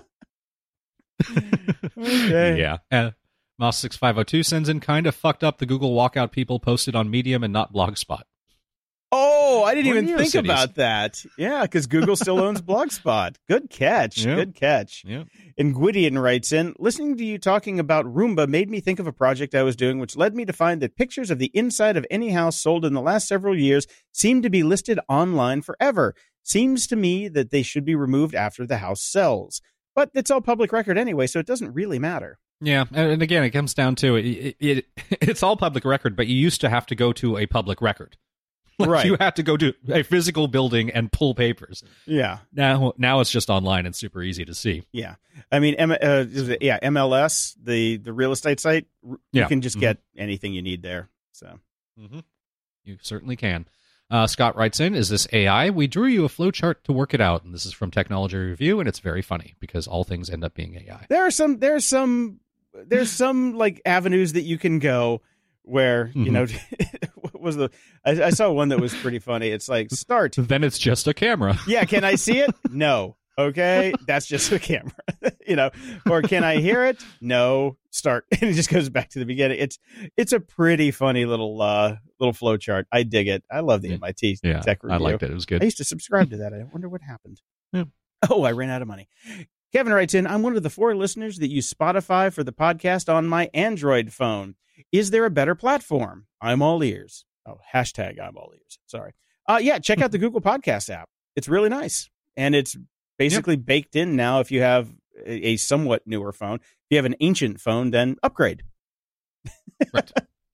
Okay. Yeah. Uh, Moss six five oh two sends in kind of fucked up the Google walkout people posted on Medium and not Blogspot. Oh, I didn't Or even think NeoCities. about that. Yeah, because Google still owns Blogspot. Good catch. Yeah. Good catch. Yeah. And Gwydion writes in, listening to you talking about Roomba made me think of a project I was doing, which led me to find that pictures of the inside of any house sold in the last several years seem to be listed online forever. Seems to me that they should be removed after the house sells. But it's all public record anyway, so it doesn't really matter. Yeah, and and again, it comes down to it, it, it. It's all public record, but you used to have to go to a public record. Like Right. You had to go to a physical building and pull papers. Yeah. Now, now it's just online and super easy to see. Yeah. I mean, M- uh, is it, yeah, M L S, the, the real estate site, r- Yeah. you can just Mhm. get anything you need there. So, Mm-hmm. You certainly can. Uh, Scott writes in, is this A I? We drew you a flow chart to work it out. And this is from Technology Review, and it's very funny because all things end up being A I. there are some, there's some, there's some like avenues that you can go where, you Mhm. know, what was the, I, I saw one that was pretty funny. It's like, start. Then it's just a camera. Yeah. Can I see it? No. Okay. That's just a camera, you know, or can I hear it? No. Start. And it just goes back to the beginning. It's, it's a pretty funny little, uh, little flow chart. I dig it. I love the Yeah. M I T Yeah, Tech Review. I liked it. It was good. I used to subscribe to that. I wonder what happened. Yeah. Oh, I ran out of money. Kevin writes in, I'm one of the four listeners that use Spotify for the podcast on my Android phone. Is there a better platform? I'm all ears. Oh, hashtag I'm all ears. Sorry. Uh, yeah, check out the Google Podcast app. It's really nice. And it's basically yep. baked in now if you have a, a somewhat newer phone. If you have an ancient phone, then upgrade. Right.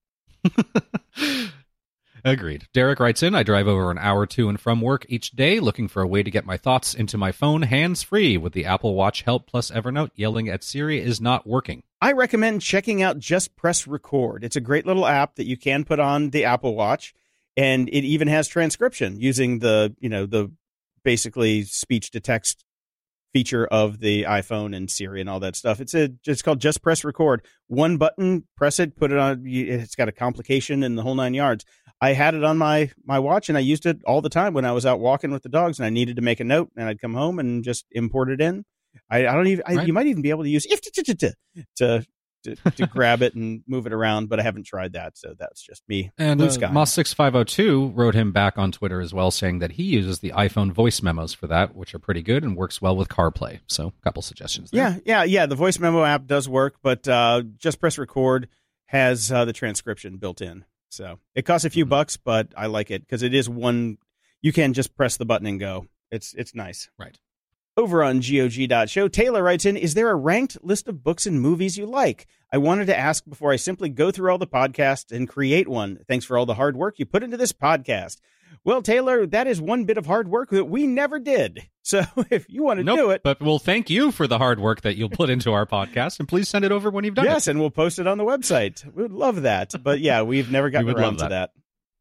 Agreed. Derek writes in, I drive over an hour to and from work each day looking for a way to get my thoughts into my phone hands-free. With the Apple Watch Help plus Evernote, yelling at Siri is not working. I recommend checking out Just Press Record. It's a great little app that you can put on the Apple Watch, and it even has transcription using the, you know, the basically speech-to-text feature of the iPhone and Siri and all that stuff. It's a it's called Just Press Record. One button, press it, put it on. It's got a complication in the whole nine yards. I had it on my, my watch, and I used it all the time when I was out walking with the dogs, and I needed to make a note, and I'd come home and just import it in. I, I don't even. I, right. You might even be able to use if to to to, to, to grab it and move it around, but I haven't tried that, so that's just me. And uh, Moss six five oh two wrote him back on Twitter as well, saying that he uses the iPhone voice memos for that, which are pretty good and works well with CarPlay. So, a couple suggestions there. Yeah, yeah, yeah. The voice memo app does work, but uh, Just Press Record has uh, the transcription built in. So it costs a few mm-hmm. bucks, but I like it because it is one. You can just press the button and go. It's it's nice. Right. Over on G O G dot show, Taylor writes in, is there a ranked list of books and movies you like? I wanted to ask before I simply go through all the podcasts and create one. Thanks for all the hard work you put into this podcast. Well, Taylor, that is one bit of hard work that we never did. So if you want to nope, do it. But we'll thank you for the hard work that you'll put into our podcast, and please send it over when you've done yes, it. Yes, and we'll post it on the website. We would love that. But yeah, we've never gotten around that. to that.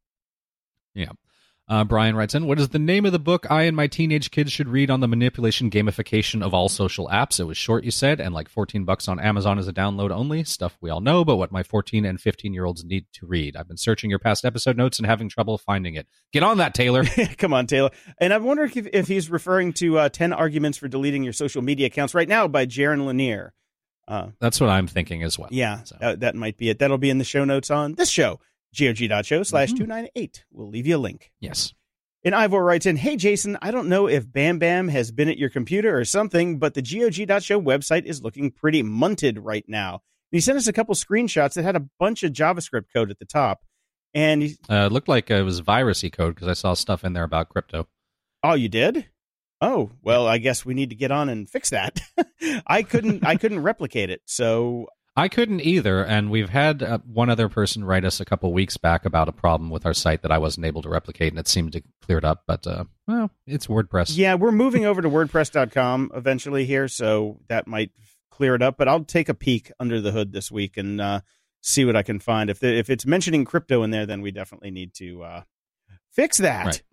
Yeah. Uh, Brian writes in, what is the name of the book I and my teenage kids should read on the manipulation gamification of all social apps? It was short, you said, and like fourteen bucks on Amazon as a download only. Stuff we all know, but what my fourteen and fifteen-year-olds need to read. I've been searching your past episode notes and having trouble finding it. Get on that, Taylor. Come on, Taylor. And I'm wondering if, if he's referring to uh, ten Arguments for Deleting Your Social Media Accounts Right Now by Jaron Lanier. Uh, That's what I'm thinking as well. Yeah, so. that, that might be it. That'll be in the show notes on this show, G O G dot show slash two ninety-eight. We'll leave you a link. Yes. And Ivor writes in, hey, Jason, I don't know if Bam Bam has been at your computer or something, but the G O G dot show website is looking pretty munted right now. And he sent us a couple screenshots that had a bunch of JavaScript code at the top. And he, uh, it looked like it was virusy code because I saw stuff in there about crypto. Oh, you did? Oh, well, I guess we need to get on and fix that. I couldn't I couldn't replicate it. So I couldn't either, and we've had uh, one other person write us a couple weeks back about a problem with our site that I wasn't able to replicate, and it seemed to clear it up, but, uh, well, it's WordPress. Yeah, we're moving over to WordPress dot com eventually here, so that might clear it up, but I'll take a peek under the hood this week and uh, see what I can find. If the, if it's mentioning crypto in there, then we definitely need to uh, fix that.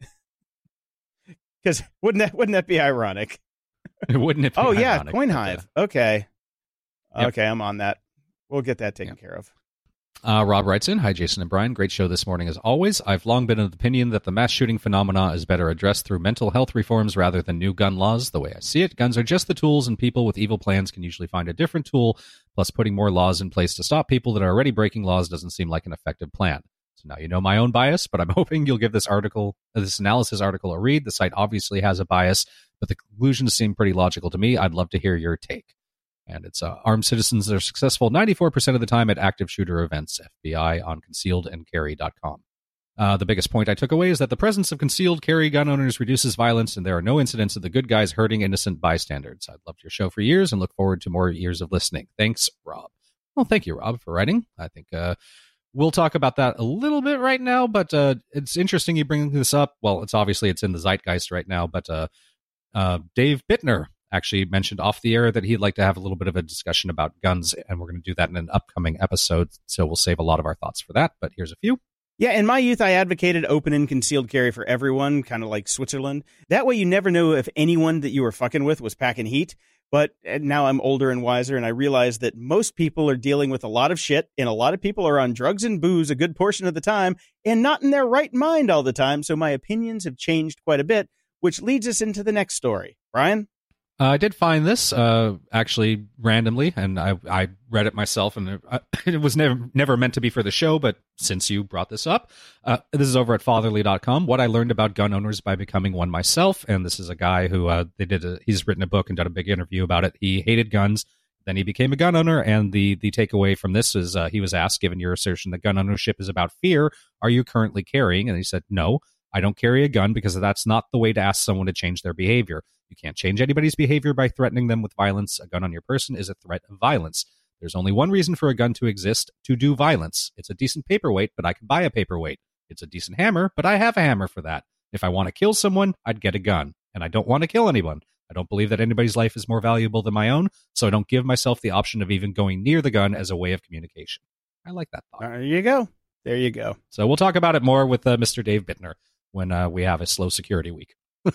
Because right. wouldn't that wouldn't that be ironic? Wouldn't it be Oh, ironic? yeah, CoinHive. But, uh, okay. Yep. Okay, I'm on that. We'll get that taken yep. care of. Uh, Rob writes in, hi, Jason and Brian. Great show this morning as always. I've long been of the opinion that the mass shooting phenomena is better addressed through mental health reforms rather than new gun laws. The way I see it, guns are just the tools, and people with evil plans can usually find a different tool. Plus, putting more laws in place to stop people that are already breaking laws doesn't seem like an effective plan. So now you know my own bias, but I'm hoping you'll give this article, this analysis article a read. The site obviously has a bias, but the conclusions seem pretty logical to me. I'd love to hear your take. And it's uh, armed citizens are successful ninety-four percent of the time at active shooter events, F B I on concealed and carry dot com. Uh, the biggest point I took away is that the presence of concealed carry gun owners reduces violence, and there are no incidents of the good guys hurting innocent bystanders. I've loved your show for years and look forward to more years of listening. Thanks, Rob. Well, thank you, Rob, for writing. I think uh, we'll talk about that a little bit right now, but uh, it's interesting you bring this up. Well, it's obviously it's in the zeitgeist right now, but uh, uh, Dave Bittner actually mentioned off the air that he'd like to have a little bit of a discussion about guns, and we're going to do that in an upcoming episode, so we'll save a lot of our thoughts for that, but here's a few. Yeah, in my youth, I advocated open and concealed carry for everyone, kind of like Switzerland. That way you never know if anyone that you were fucking with was packing heat, but now I'm older and wiser, and I realize that most people are dealing with a lot of shit, and a lot of people are on drugs and booze a good portion of the time, and not in their right mind all the time, so my opinions have changed quite a bit, which leads us into the next story. Brian? Uh, I did find this uh, actually randomly, and I, I read it myself, and it, uh, it was never never meant to be for the show, but since you brought this up, uh, this is over at fatherly dot com, what I learned about gun owners by becoming one myself, and this is a guy who, uh, they did a, he's written a book and done a big interview about it. He hated guns, then he became a gun owner, and the, the takeaway from this is uh, he was asked, given your assertion that gun ownership is about fear, are you currently carrying? And he said, no, I don't carry a gun because that's not the way to ask someone to change their behavior. You can't change anybody's behavior by threatening them with violence. A gun on your person is a threat of violence. There's only one reason for a gun to exist, to do violence. It's a decent paperweight, but I can buy a paperweight. It's a decent hammer, but I have a hammer for that. If I want to kill someone, I'd get a gun. And I don't want to kill anyone. I don't believe that anybody's life is more valuable than my own, so I don't give myself the option of even going near the gun as a way of communication. I like that thought. There you go. There you go. So we'll talk about it more with uh, Mister Dave Bittner when uh, we have a slow security week.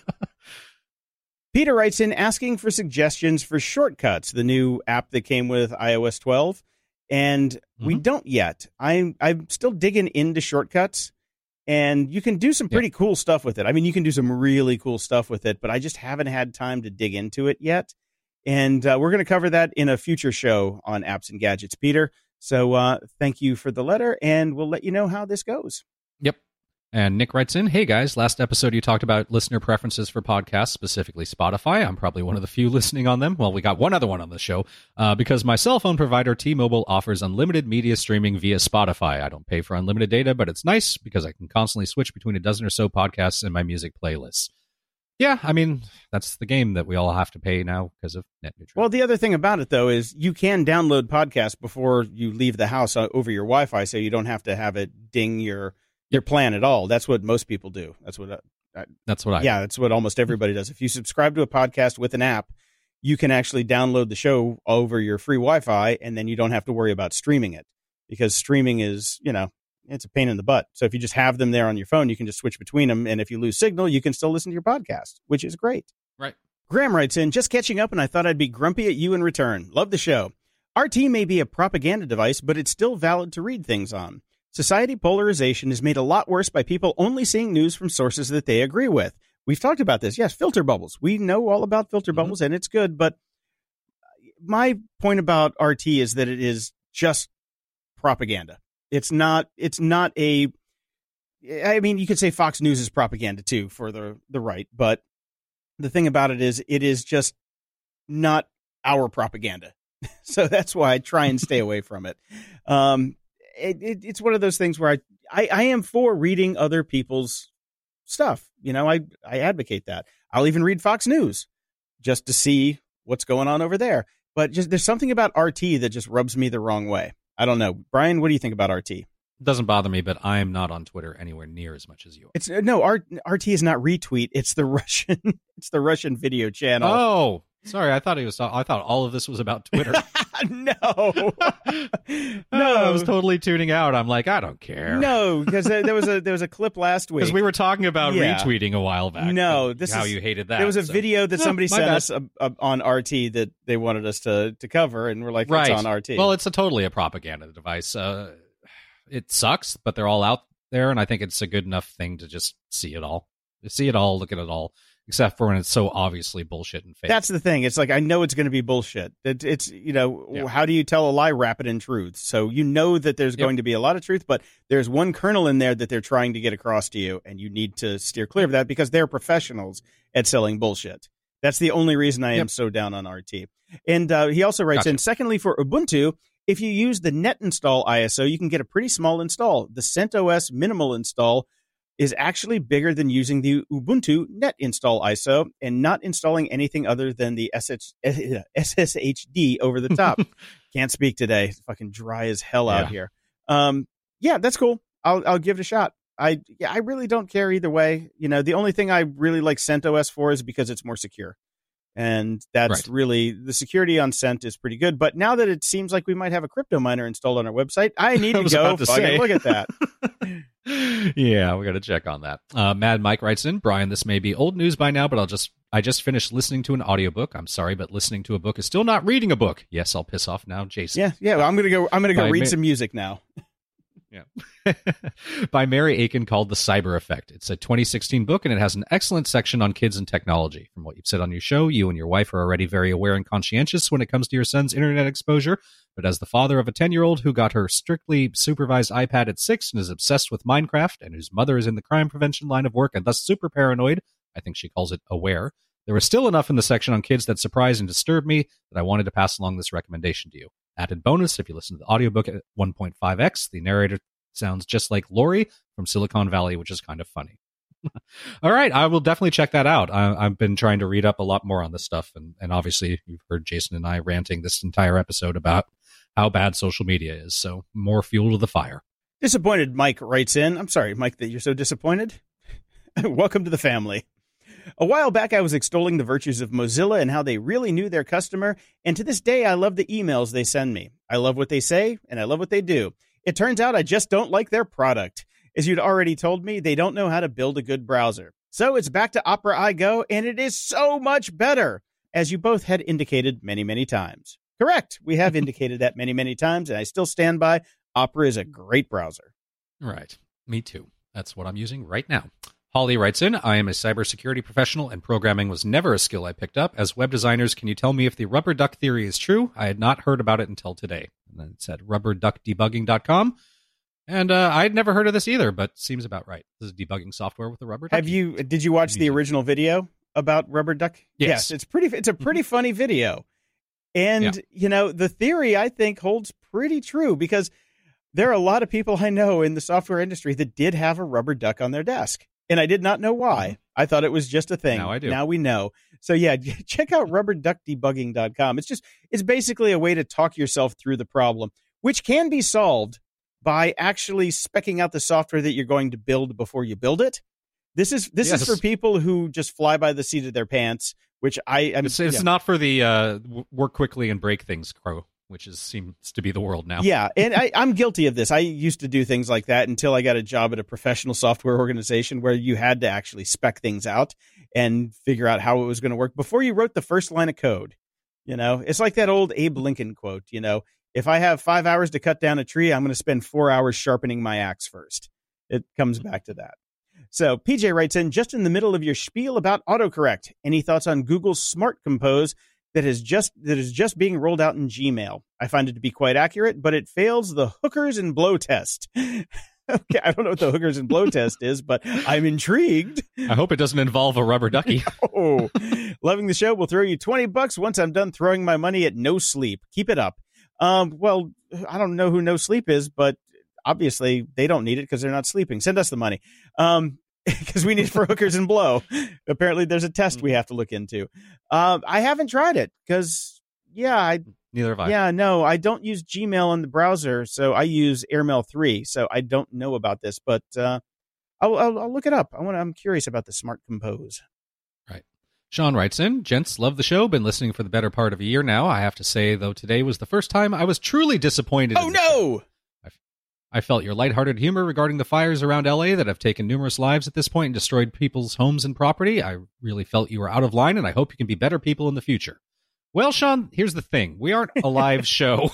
Peter writes in asking for suggestions for Shortcuts, the new app that came with i O S twelve, and mm-hmm. we don't yet. I'm I'm still digging into Shortcuts, and you can do some pretty yeah. cool stuff with it. I mean, you can do some really cool stuff with it, but I just haven't had time to dig into it yet. And uh, we're going to cover that in a future show on Apps and Gadgets, Peter. So uh, thank you for the letter, and we'll let you know how this goes. Yep. And Nick writes in, hey guys, last episode you talked about listener preferences for podcasts, specifically Spotify. I'm probably one of the few listening on them. Well, we got one other one on the show uh, because my cell phone provider T-Mobile offers unlimited media streaming via Spotify. I don't pay for unlimited data, but it's nice because I can constantly switch between a dozen or so podcasts in my music playlists. Yeah, I mean, that's the game that we all have to pay now because of net neutrality. Well, the other thing about it, though, is you can download podcasts before you leave the house over your Wi-Fi, so you don't have to have it ding your... your plan at all. That's what most people do. That's what I, that's what I yeah, that's what almost everybody does. If you subscribe to a podcast with an app, you can actually download the show over your free Wi-Fi, and then you don't have to worry about streaming it, because streaming is, you know, it's a pain in the butt. So if you just have them there on your phone, you can just switch between them, and if you lose signal, you can still listen to your podcast, which is great. Right. Graham writes in, just catching up, and I thought I'd be grumpy at you in return. Love the show. R T may be a propaganda device, but it's still valid to read things on. Society polarization is made a lot worse by people only seeing news from sources that they agree with. We've talked about this. Yes, filter bubbles. We know all about filter mm-hmm. bubbles, and it's good. But my point about R T is that it is just propaganda. It's not. It's not a. I mean, you could say Fox News is propaganda too for the the right, but the thing about it is, it is just not our propaganda. So that's why I try and stay away from it. Um, It, it, it's one of those things where I, I, I am for reading other people's stuff. You know, I, I advocate that. I'll even read Fox News just to see what's going on over there. but just there's something about R T that just rubs me the wrong way. I don't know. Brian, what do you think about R T? Doesn't bother me, but I am not on Twitter anywhere near as much as you are. It's no R, RT is not retweet. It's the Russian. It's the Russian video channel. Oh, sorry. I thought he was. I thought all of this was about Twitter. no, no, I was totally tuning out. I'm like, I don't care. No, because there was a there was a clip last week because we were talking about yeah. retweeting a while back. No, this how is you hated that. There was a so. video that no, somebody sent bad. us a, a, on R T that they wanted us to to cover, and we're like, right. it's on R T. Well, it's a totally a propaganda device. Uh, it sucks, but they're all out there, and I think it's a good enough thing to just see it all, see it all, look at it all. Except for when it's so obviously bullshit and fake. That's the thing. It's like, I know it's going to be bullshit. It, it's, you know, yeah. how do you tell a lie? Wrap it in truth. So you know that there's yep. going to be a lot of truth, but there's one kernel in there that they're trying to get across to you, and you need to steer clear of that because they're professionals at selling bullshit. That's the only reason I am yep. so down on R T. And uh, he also writes gotcha. in, secondly, for Ubuntu, if you use the net install I S O, you can get a pretty small install. The CentOS minimal install is actually bigger than using the Ubuntu net install I S O and not installing anything other than the S S H D over the top. Can't speak today. It's fucking dry as hell yeah. out here. Um, yeah, that's cool. I'll I'll give it a shot. I yeah, I really don't care either way. You know, the only thing I really like CentOS for is because it's more secure. And that's right. really, the security on Cent is pretty good. But now that it seems like we might have a crypto miner installed on our website, I need to go to fucking look at that. Yeah, we got to check on that. Uh, Mad Mike writes in, Brian, this may be old news by now, but I'll just, I just finished listening to an audiobook. I'm sorry, but listening to a book is still not reading a book. Yes, I'll piss off now, Jason. Yeah, yeah, well, I'm going to go, I'm going to go by read Ma- some music now. Yeah. By Mary Aiken, called The Cyber Effect. It's a twenty sixteen book, and it has an excellent section on kids and technology. From what you've said on your show, you and your wife are already very aware and conscientious when it comes to your son's internet exposure. But as the father of a ten-year-old who got her strictly supervised iPad at six and is obsessed with Minecraft, and whose mother is in the crime prevention line of work and thus super paranoid, I think she calls it aware, there was still enough in the section on kids that surprised and disturbed me that I wanted to pass along this recommendation to you. Added bonus, if you listen to the audiobook at one point five x, the narrator sounds just like Lori from Silicon Valley, which is kind of funny. All right, I will definitely check that out. I, I've been trying to read up a lot more on this stuff, and, and obviously you've heard Jason and I ranting this entire episode about how bad social media is, so more fuel to the fire. Disappointed Mike writes in, I'm sorry, Mike, that you're so disappointed. Welcome to the family. A while back, I was extolling the virtues of Mozilla and how they really knew their customer, and to this day, I love the emails they send me. I love what they say, and I love what they do. It turns out I just don't like their product. As you'd already told me, they don't know how to build a good browser. So it's back to Opera I Go, and it is so much better, as you both had indicated many, many times. Correct. We have indicated that many, many times, and I still stand by. Opera is a great browser. Right. Me too. That's what I'm using right now. Holly writes in, I am a cybersecurity professional, and programming was never a skill I picked up. As web designers, can you tell me if the rubber duck theory is true? I had not heard about it until today. And then it said rubber duck debugging dot com. And uh, I'd never heard of this either, but seems about right. This is debugging software with a rubber duck. Have you, did you watch the original video about rubber duck? Yes. yes it's pretty, it's a pretty mm-hmm. funny video. And, yeah. you know, the theory, I think, holds pretty true because there are a lot of people I know in the software industry that did have a rubber duck on their desk. And I did not know why. Mm-hmm. I thought it was just a thing. Now I do. Now we know. So, yeah, check out rubber duck debugging dot com. It's just, it's basically a way to talk yourself through the problem, which can be solved by actually speccing out the software that you're going to build before you build it. This is this yes. is for people who just fly by the seat of their pants, which I am. It's, it's yeah. not for the uh, work quickly and break things crow, which is seems to be the world now. Yeah, and I, I'm guilty of this. I used to do things like that until I got a job at a professional software organization where you had to actually spec things out and figure out how it was going to work before you wrote the first line of code. You know, it's like that old Abe Lincoln quote, you know, if I have five hours to cut down a tree, I'm going to spend four hours sharpening my axe first. It comes back to that. So P J writes in, just in the middle of your spiel about autocorrect, any thoughts on Google's Smart Compose that is just that is just being rolled out in Gmail? I find it to be quite accurate, but it fails the hookers and blow test. Okay, I don't know what the hookers and blow test is, but I'm intrigued. I hope it doesn't involve a rubber ducky. Oh, loving the show. We'll throw you twenty bucks once I'm done throwing my money at No Sleep. Keep it up. Um, well, I don't know who No Sleep is, but obviously they don't need it because they're not sleeping. Send us the money. Um, because we need it for hookers and blow. Apparently there's a test we have to look into. Um, I haven't tried it because yeah, I Neither have I. yeah, no, I don't use Gmail in the browser, so I use AirMail three. So I don't know about this, but uh, I'll, I'll, I'll look it up. I want. I'm curious about the Smart Compose. Right. Sean writes in, gents, love the show. Been listening for the better part of a year now. I have to say, though, today was the first time I was truly disappointed. Oh, no! I felt your lighthearted humor regarding the fires around L A that have taken numerous lives at this point and destroyed people's homes and property. I really felt you were out of line, and I hope you can be better people in the future. Well, Sean, here's the thing. We aren't a live show,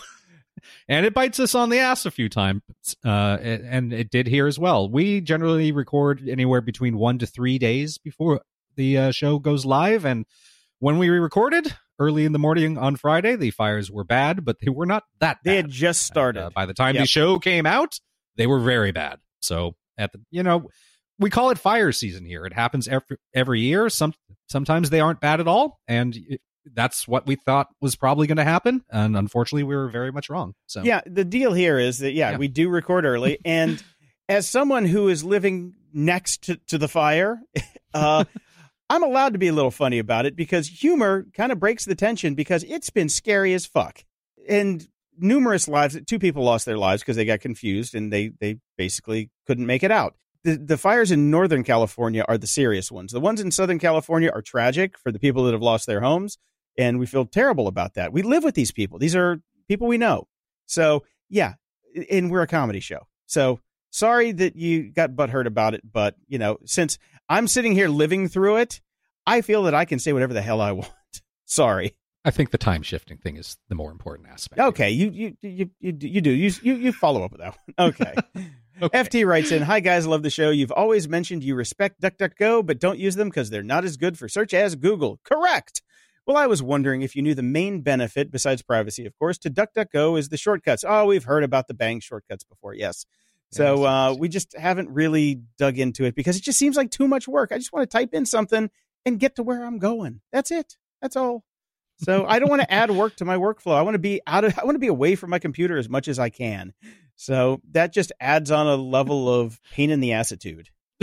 and it bites us on the ass a few times, uh, and it did here as well. We generally record anywhere between one to three days before the uh, show goes live, and when we recorded early in the morning on Friday, the fires were bad, but they were not that bad. They had just started. And, uh, by the time yep. the show came out, they were very bad. So, at the, you know, we call it fire season here. It happens every, every year. Some Sometimes they aren't bad at all, and it, that's what we thought was probably going to happen. And unfortunately, we were very much wrong. So yeah, the deal here is that, yeah, yeah. we do record early. And as someone who is living next to, to the fire, uh, I'm allowed to be a little funny about it because humor kind of breaks the tension because it's been scary as fuck. And numerous lives, two people lost their lives because they got confused and they, they basically couldn't make it out. The, the fires in Northern California are the serious ones. The ones in Southern California are tragic for the people that have lost their homes. And we feel terrible about that. We live with these people. These are people we know. So, yeah, and we're a comedy show. So sorry that you got butthurt about it. But, you know, since I'm sitting here living through it, I feel that I can say whatever the hell I want. Sorry. I think the time shifting thing is the more important aspect. Okay, you you you you, you do. You, you you follow up with that one. Okay. Okay. F T writes in, hi guys, love the show. You've always mentioned you respect DuckDuckGo, but don't use them because they're not as good for search as Google. Correct. Well, I was wondering if you knew the main benefit, besides privacy, of course, to DuckDuckGo is the shortcuts. Oh, we've heard about the Bang shortcuts before. Yes. So uh, we just haven't really dug into it because it just seems like too much work. I just want to type in something and get to where I'm going. That's it. That's all. So I don't want to add work to my workflow. I want to be out of, I want to be away from my computer as much as I can. So that just adds on a level of pain in the assitude.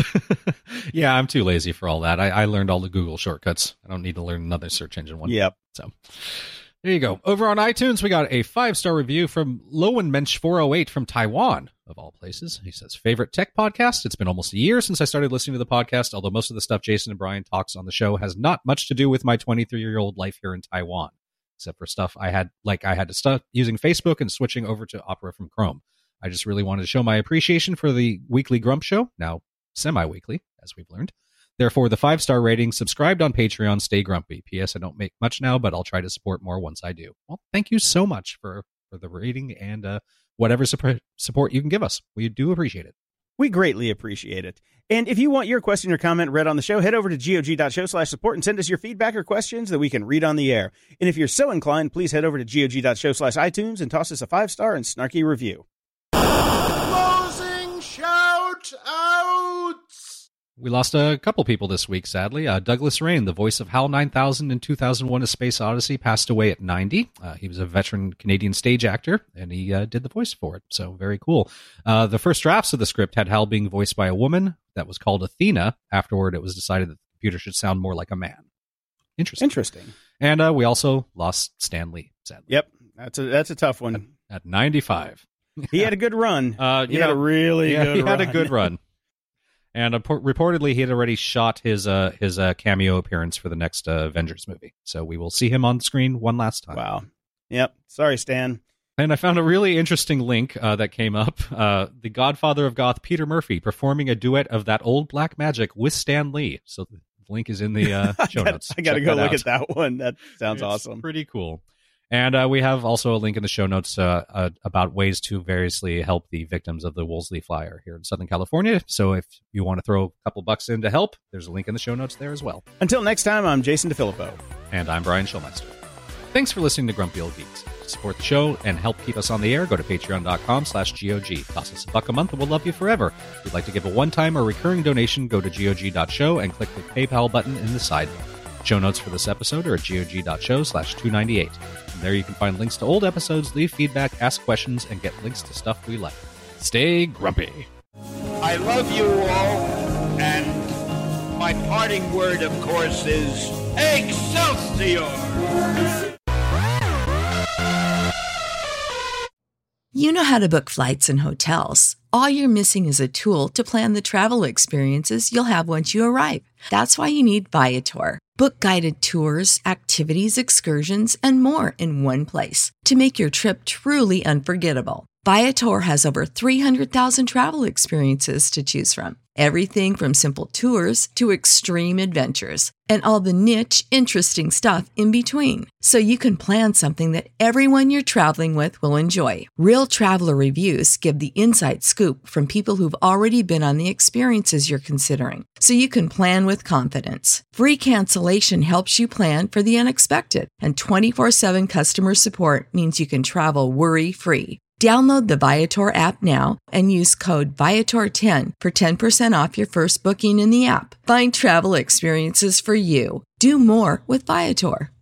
Yeah, I'm too lazy for all that. I, I learned all the Google shortcuts. I don't need to learn another search engine one. Yep. So there you go. Over on iTunes, we got a five-star review from Lowenmensch four oh eight from Taiwan, of all places. He says, favorite tech podcast? It's been almost a year since I started listening to the podcast, although most of the stuff Jason and Brian talks on the show has not much to do with my twenty-three-year-old life here in Taiwan, except for stuff I had, like I had to start using Facebook and switching over to Opera from Chrome. I just really wanted to show my appreciation for the weekly Grump Show, now semi-weekly, as we've learned. Therefore, the five-star rating, subscribed on Patreon, stay grumpy. P S. I don't make much now, but I'll try to support more once I do. Well, thank you so much for, for the rating and uh, whatever su- support you can give us. We do appreciate it. We greatly appreciate it. And if you want your question or comment read on the show, head over to gog.show slash support and send us your feedback or questions that we can read on the air. And if you're so inclined, please head over to gog.show slash iTunes and toss us a five-star and snarky review. Closing shout-outs! We lost a couple people this week, sadly. Uh, Douglas Rain, the voice of HAL nine thousand in two thousand one A Space Odyssey, passed away at ninety. Uh, he was a veteran Canadian stage actor, and he uh, did the voice for it, so very cool. Uh, the first drafts of the script had HAL being voiced by a woman that was called Athena. Afterward, it was decided that the computer should sound more like a man. Interesting. Interesting. And uh, we also lost Stan Lee, sadly. Yep, that's a that's a tough one. At, at ninety-five. He had a good run. Uh, he yeah, had a really yeah, good he run. He had a good run. And uh, reportedly, he had already shot his uh, his uh, cameo appearance for the next uh, Avengers movie. So we will see him on screen one last time. Wow. Yep. Sorry, Stan. And I found a really interesting link uh, that came up. Uh, the Godfather of Goth, Peter Murphy, performing a duet of That Old Black Magic with Stan Lee. So the link is in the uh, show I gotta, notes. I got to Check go that look out. at that one. That sounds It's awesome. Pretty cool. And uh, we have also a link in the show notes uh, uh, about ways to variously help the victims of the Wolseley fire here in Southern California. So if you want to throw a couple bucks in to help, there's a link in the show notes there as well. Until next time, I'm Jason DeFilippo. And I'm Brian Schulmeister. Thanks for listening to Grumpy Old Geeks. To support the show and help keep us on the air, go to patreon.com slash GOG. Cost us a buck a month and we'll love you forever. If you'd like to give a one-time or recurring donation, go to gog.show and click the PayPal button in the sidebar. Show notes for this episode are at gog.show slash 298. From there you can find links to old episodes, leave feedback, ask questions, and get links to stuff we like. Stay grumpy. I love you all, and my parting word, of course, is Excelsior! You know how to book flights and hotels. All you're missing is a tool to plan the travel experiences you'll have once you arrive. That's why you need Viator. Book guided tours, activities, excursions, and more in one place to make your trip truly unforgettable. Viator has over three hundred thousand travel experiences to choose from. Everything from simple tours to extreme adventures and all the niche, interesting stuff in between. So you can plan something that everyone you're traveling with will enjoy. Real traveler reviews give the inside scoop from people who've already been on the experiences you're considering. So you can plan with confidence. Free cancellation helps you plan for the unexpected. And twenty-four seven customer support means you can travel worry-free. Download the Viator app now and use code Viator ten for ten percent off your first booking in the app. Find travel experiences for you. Do more with Viator.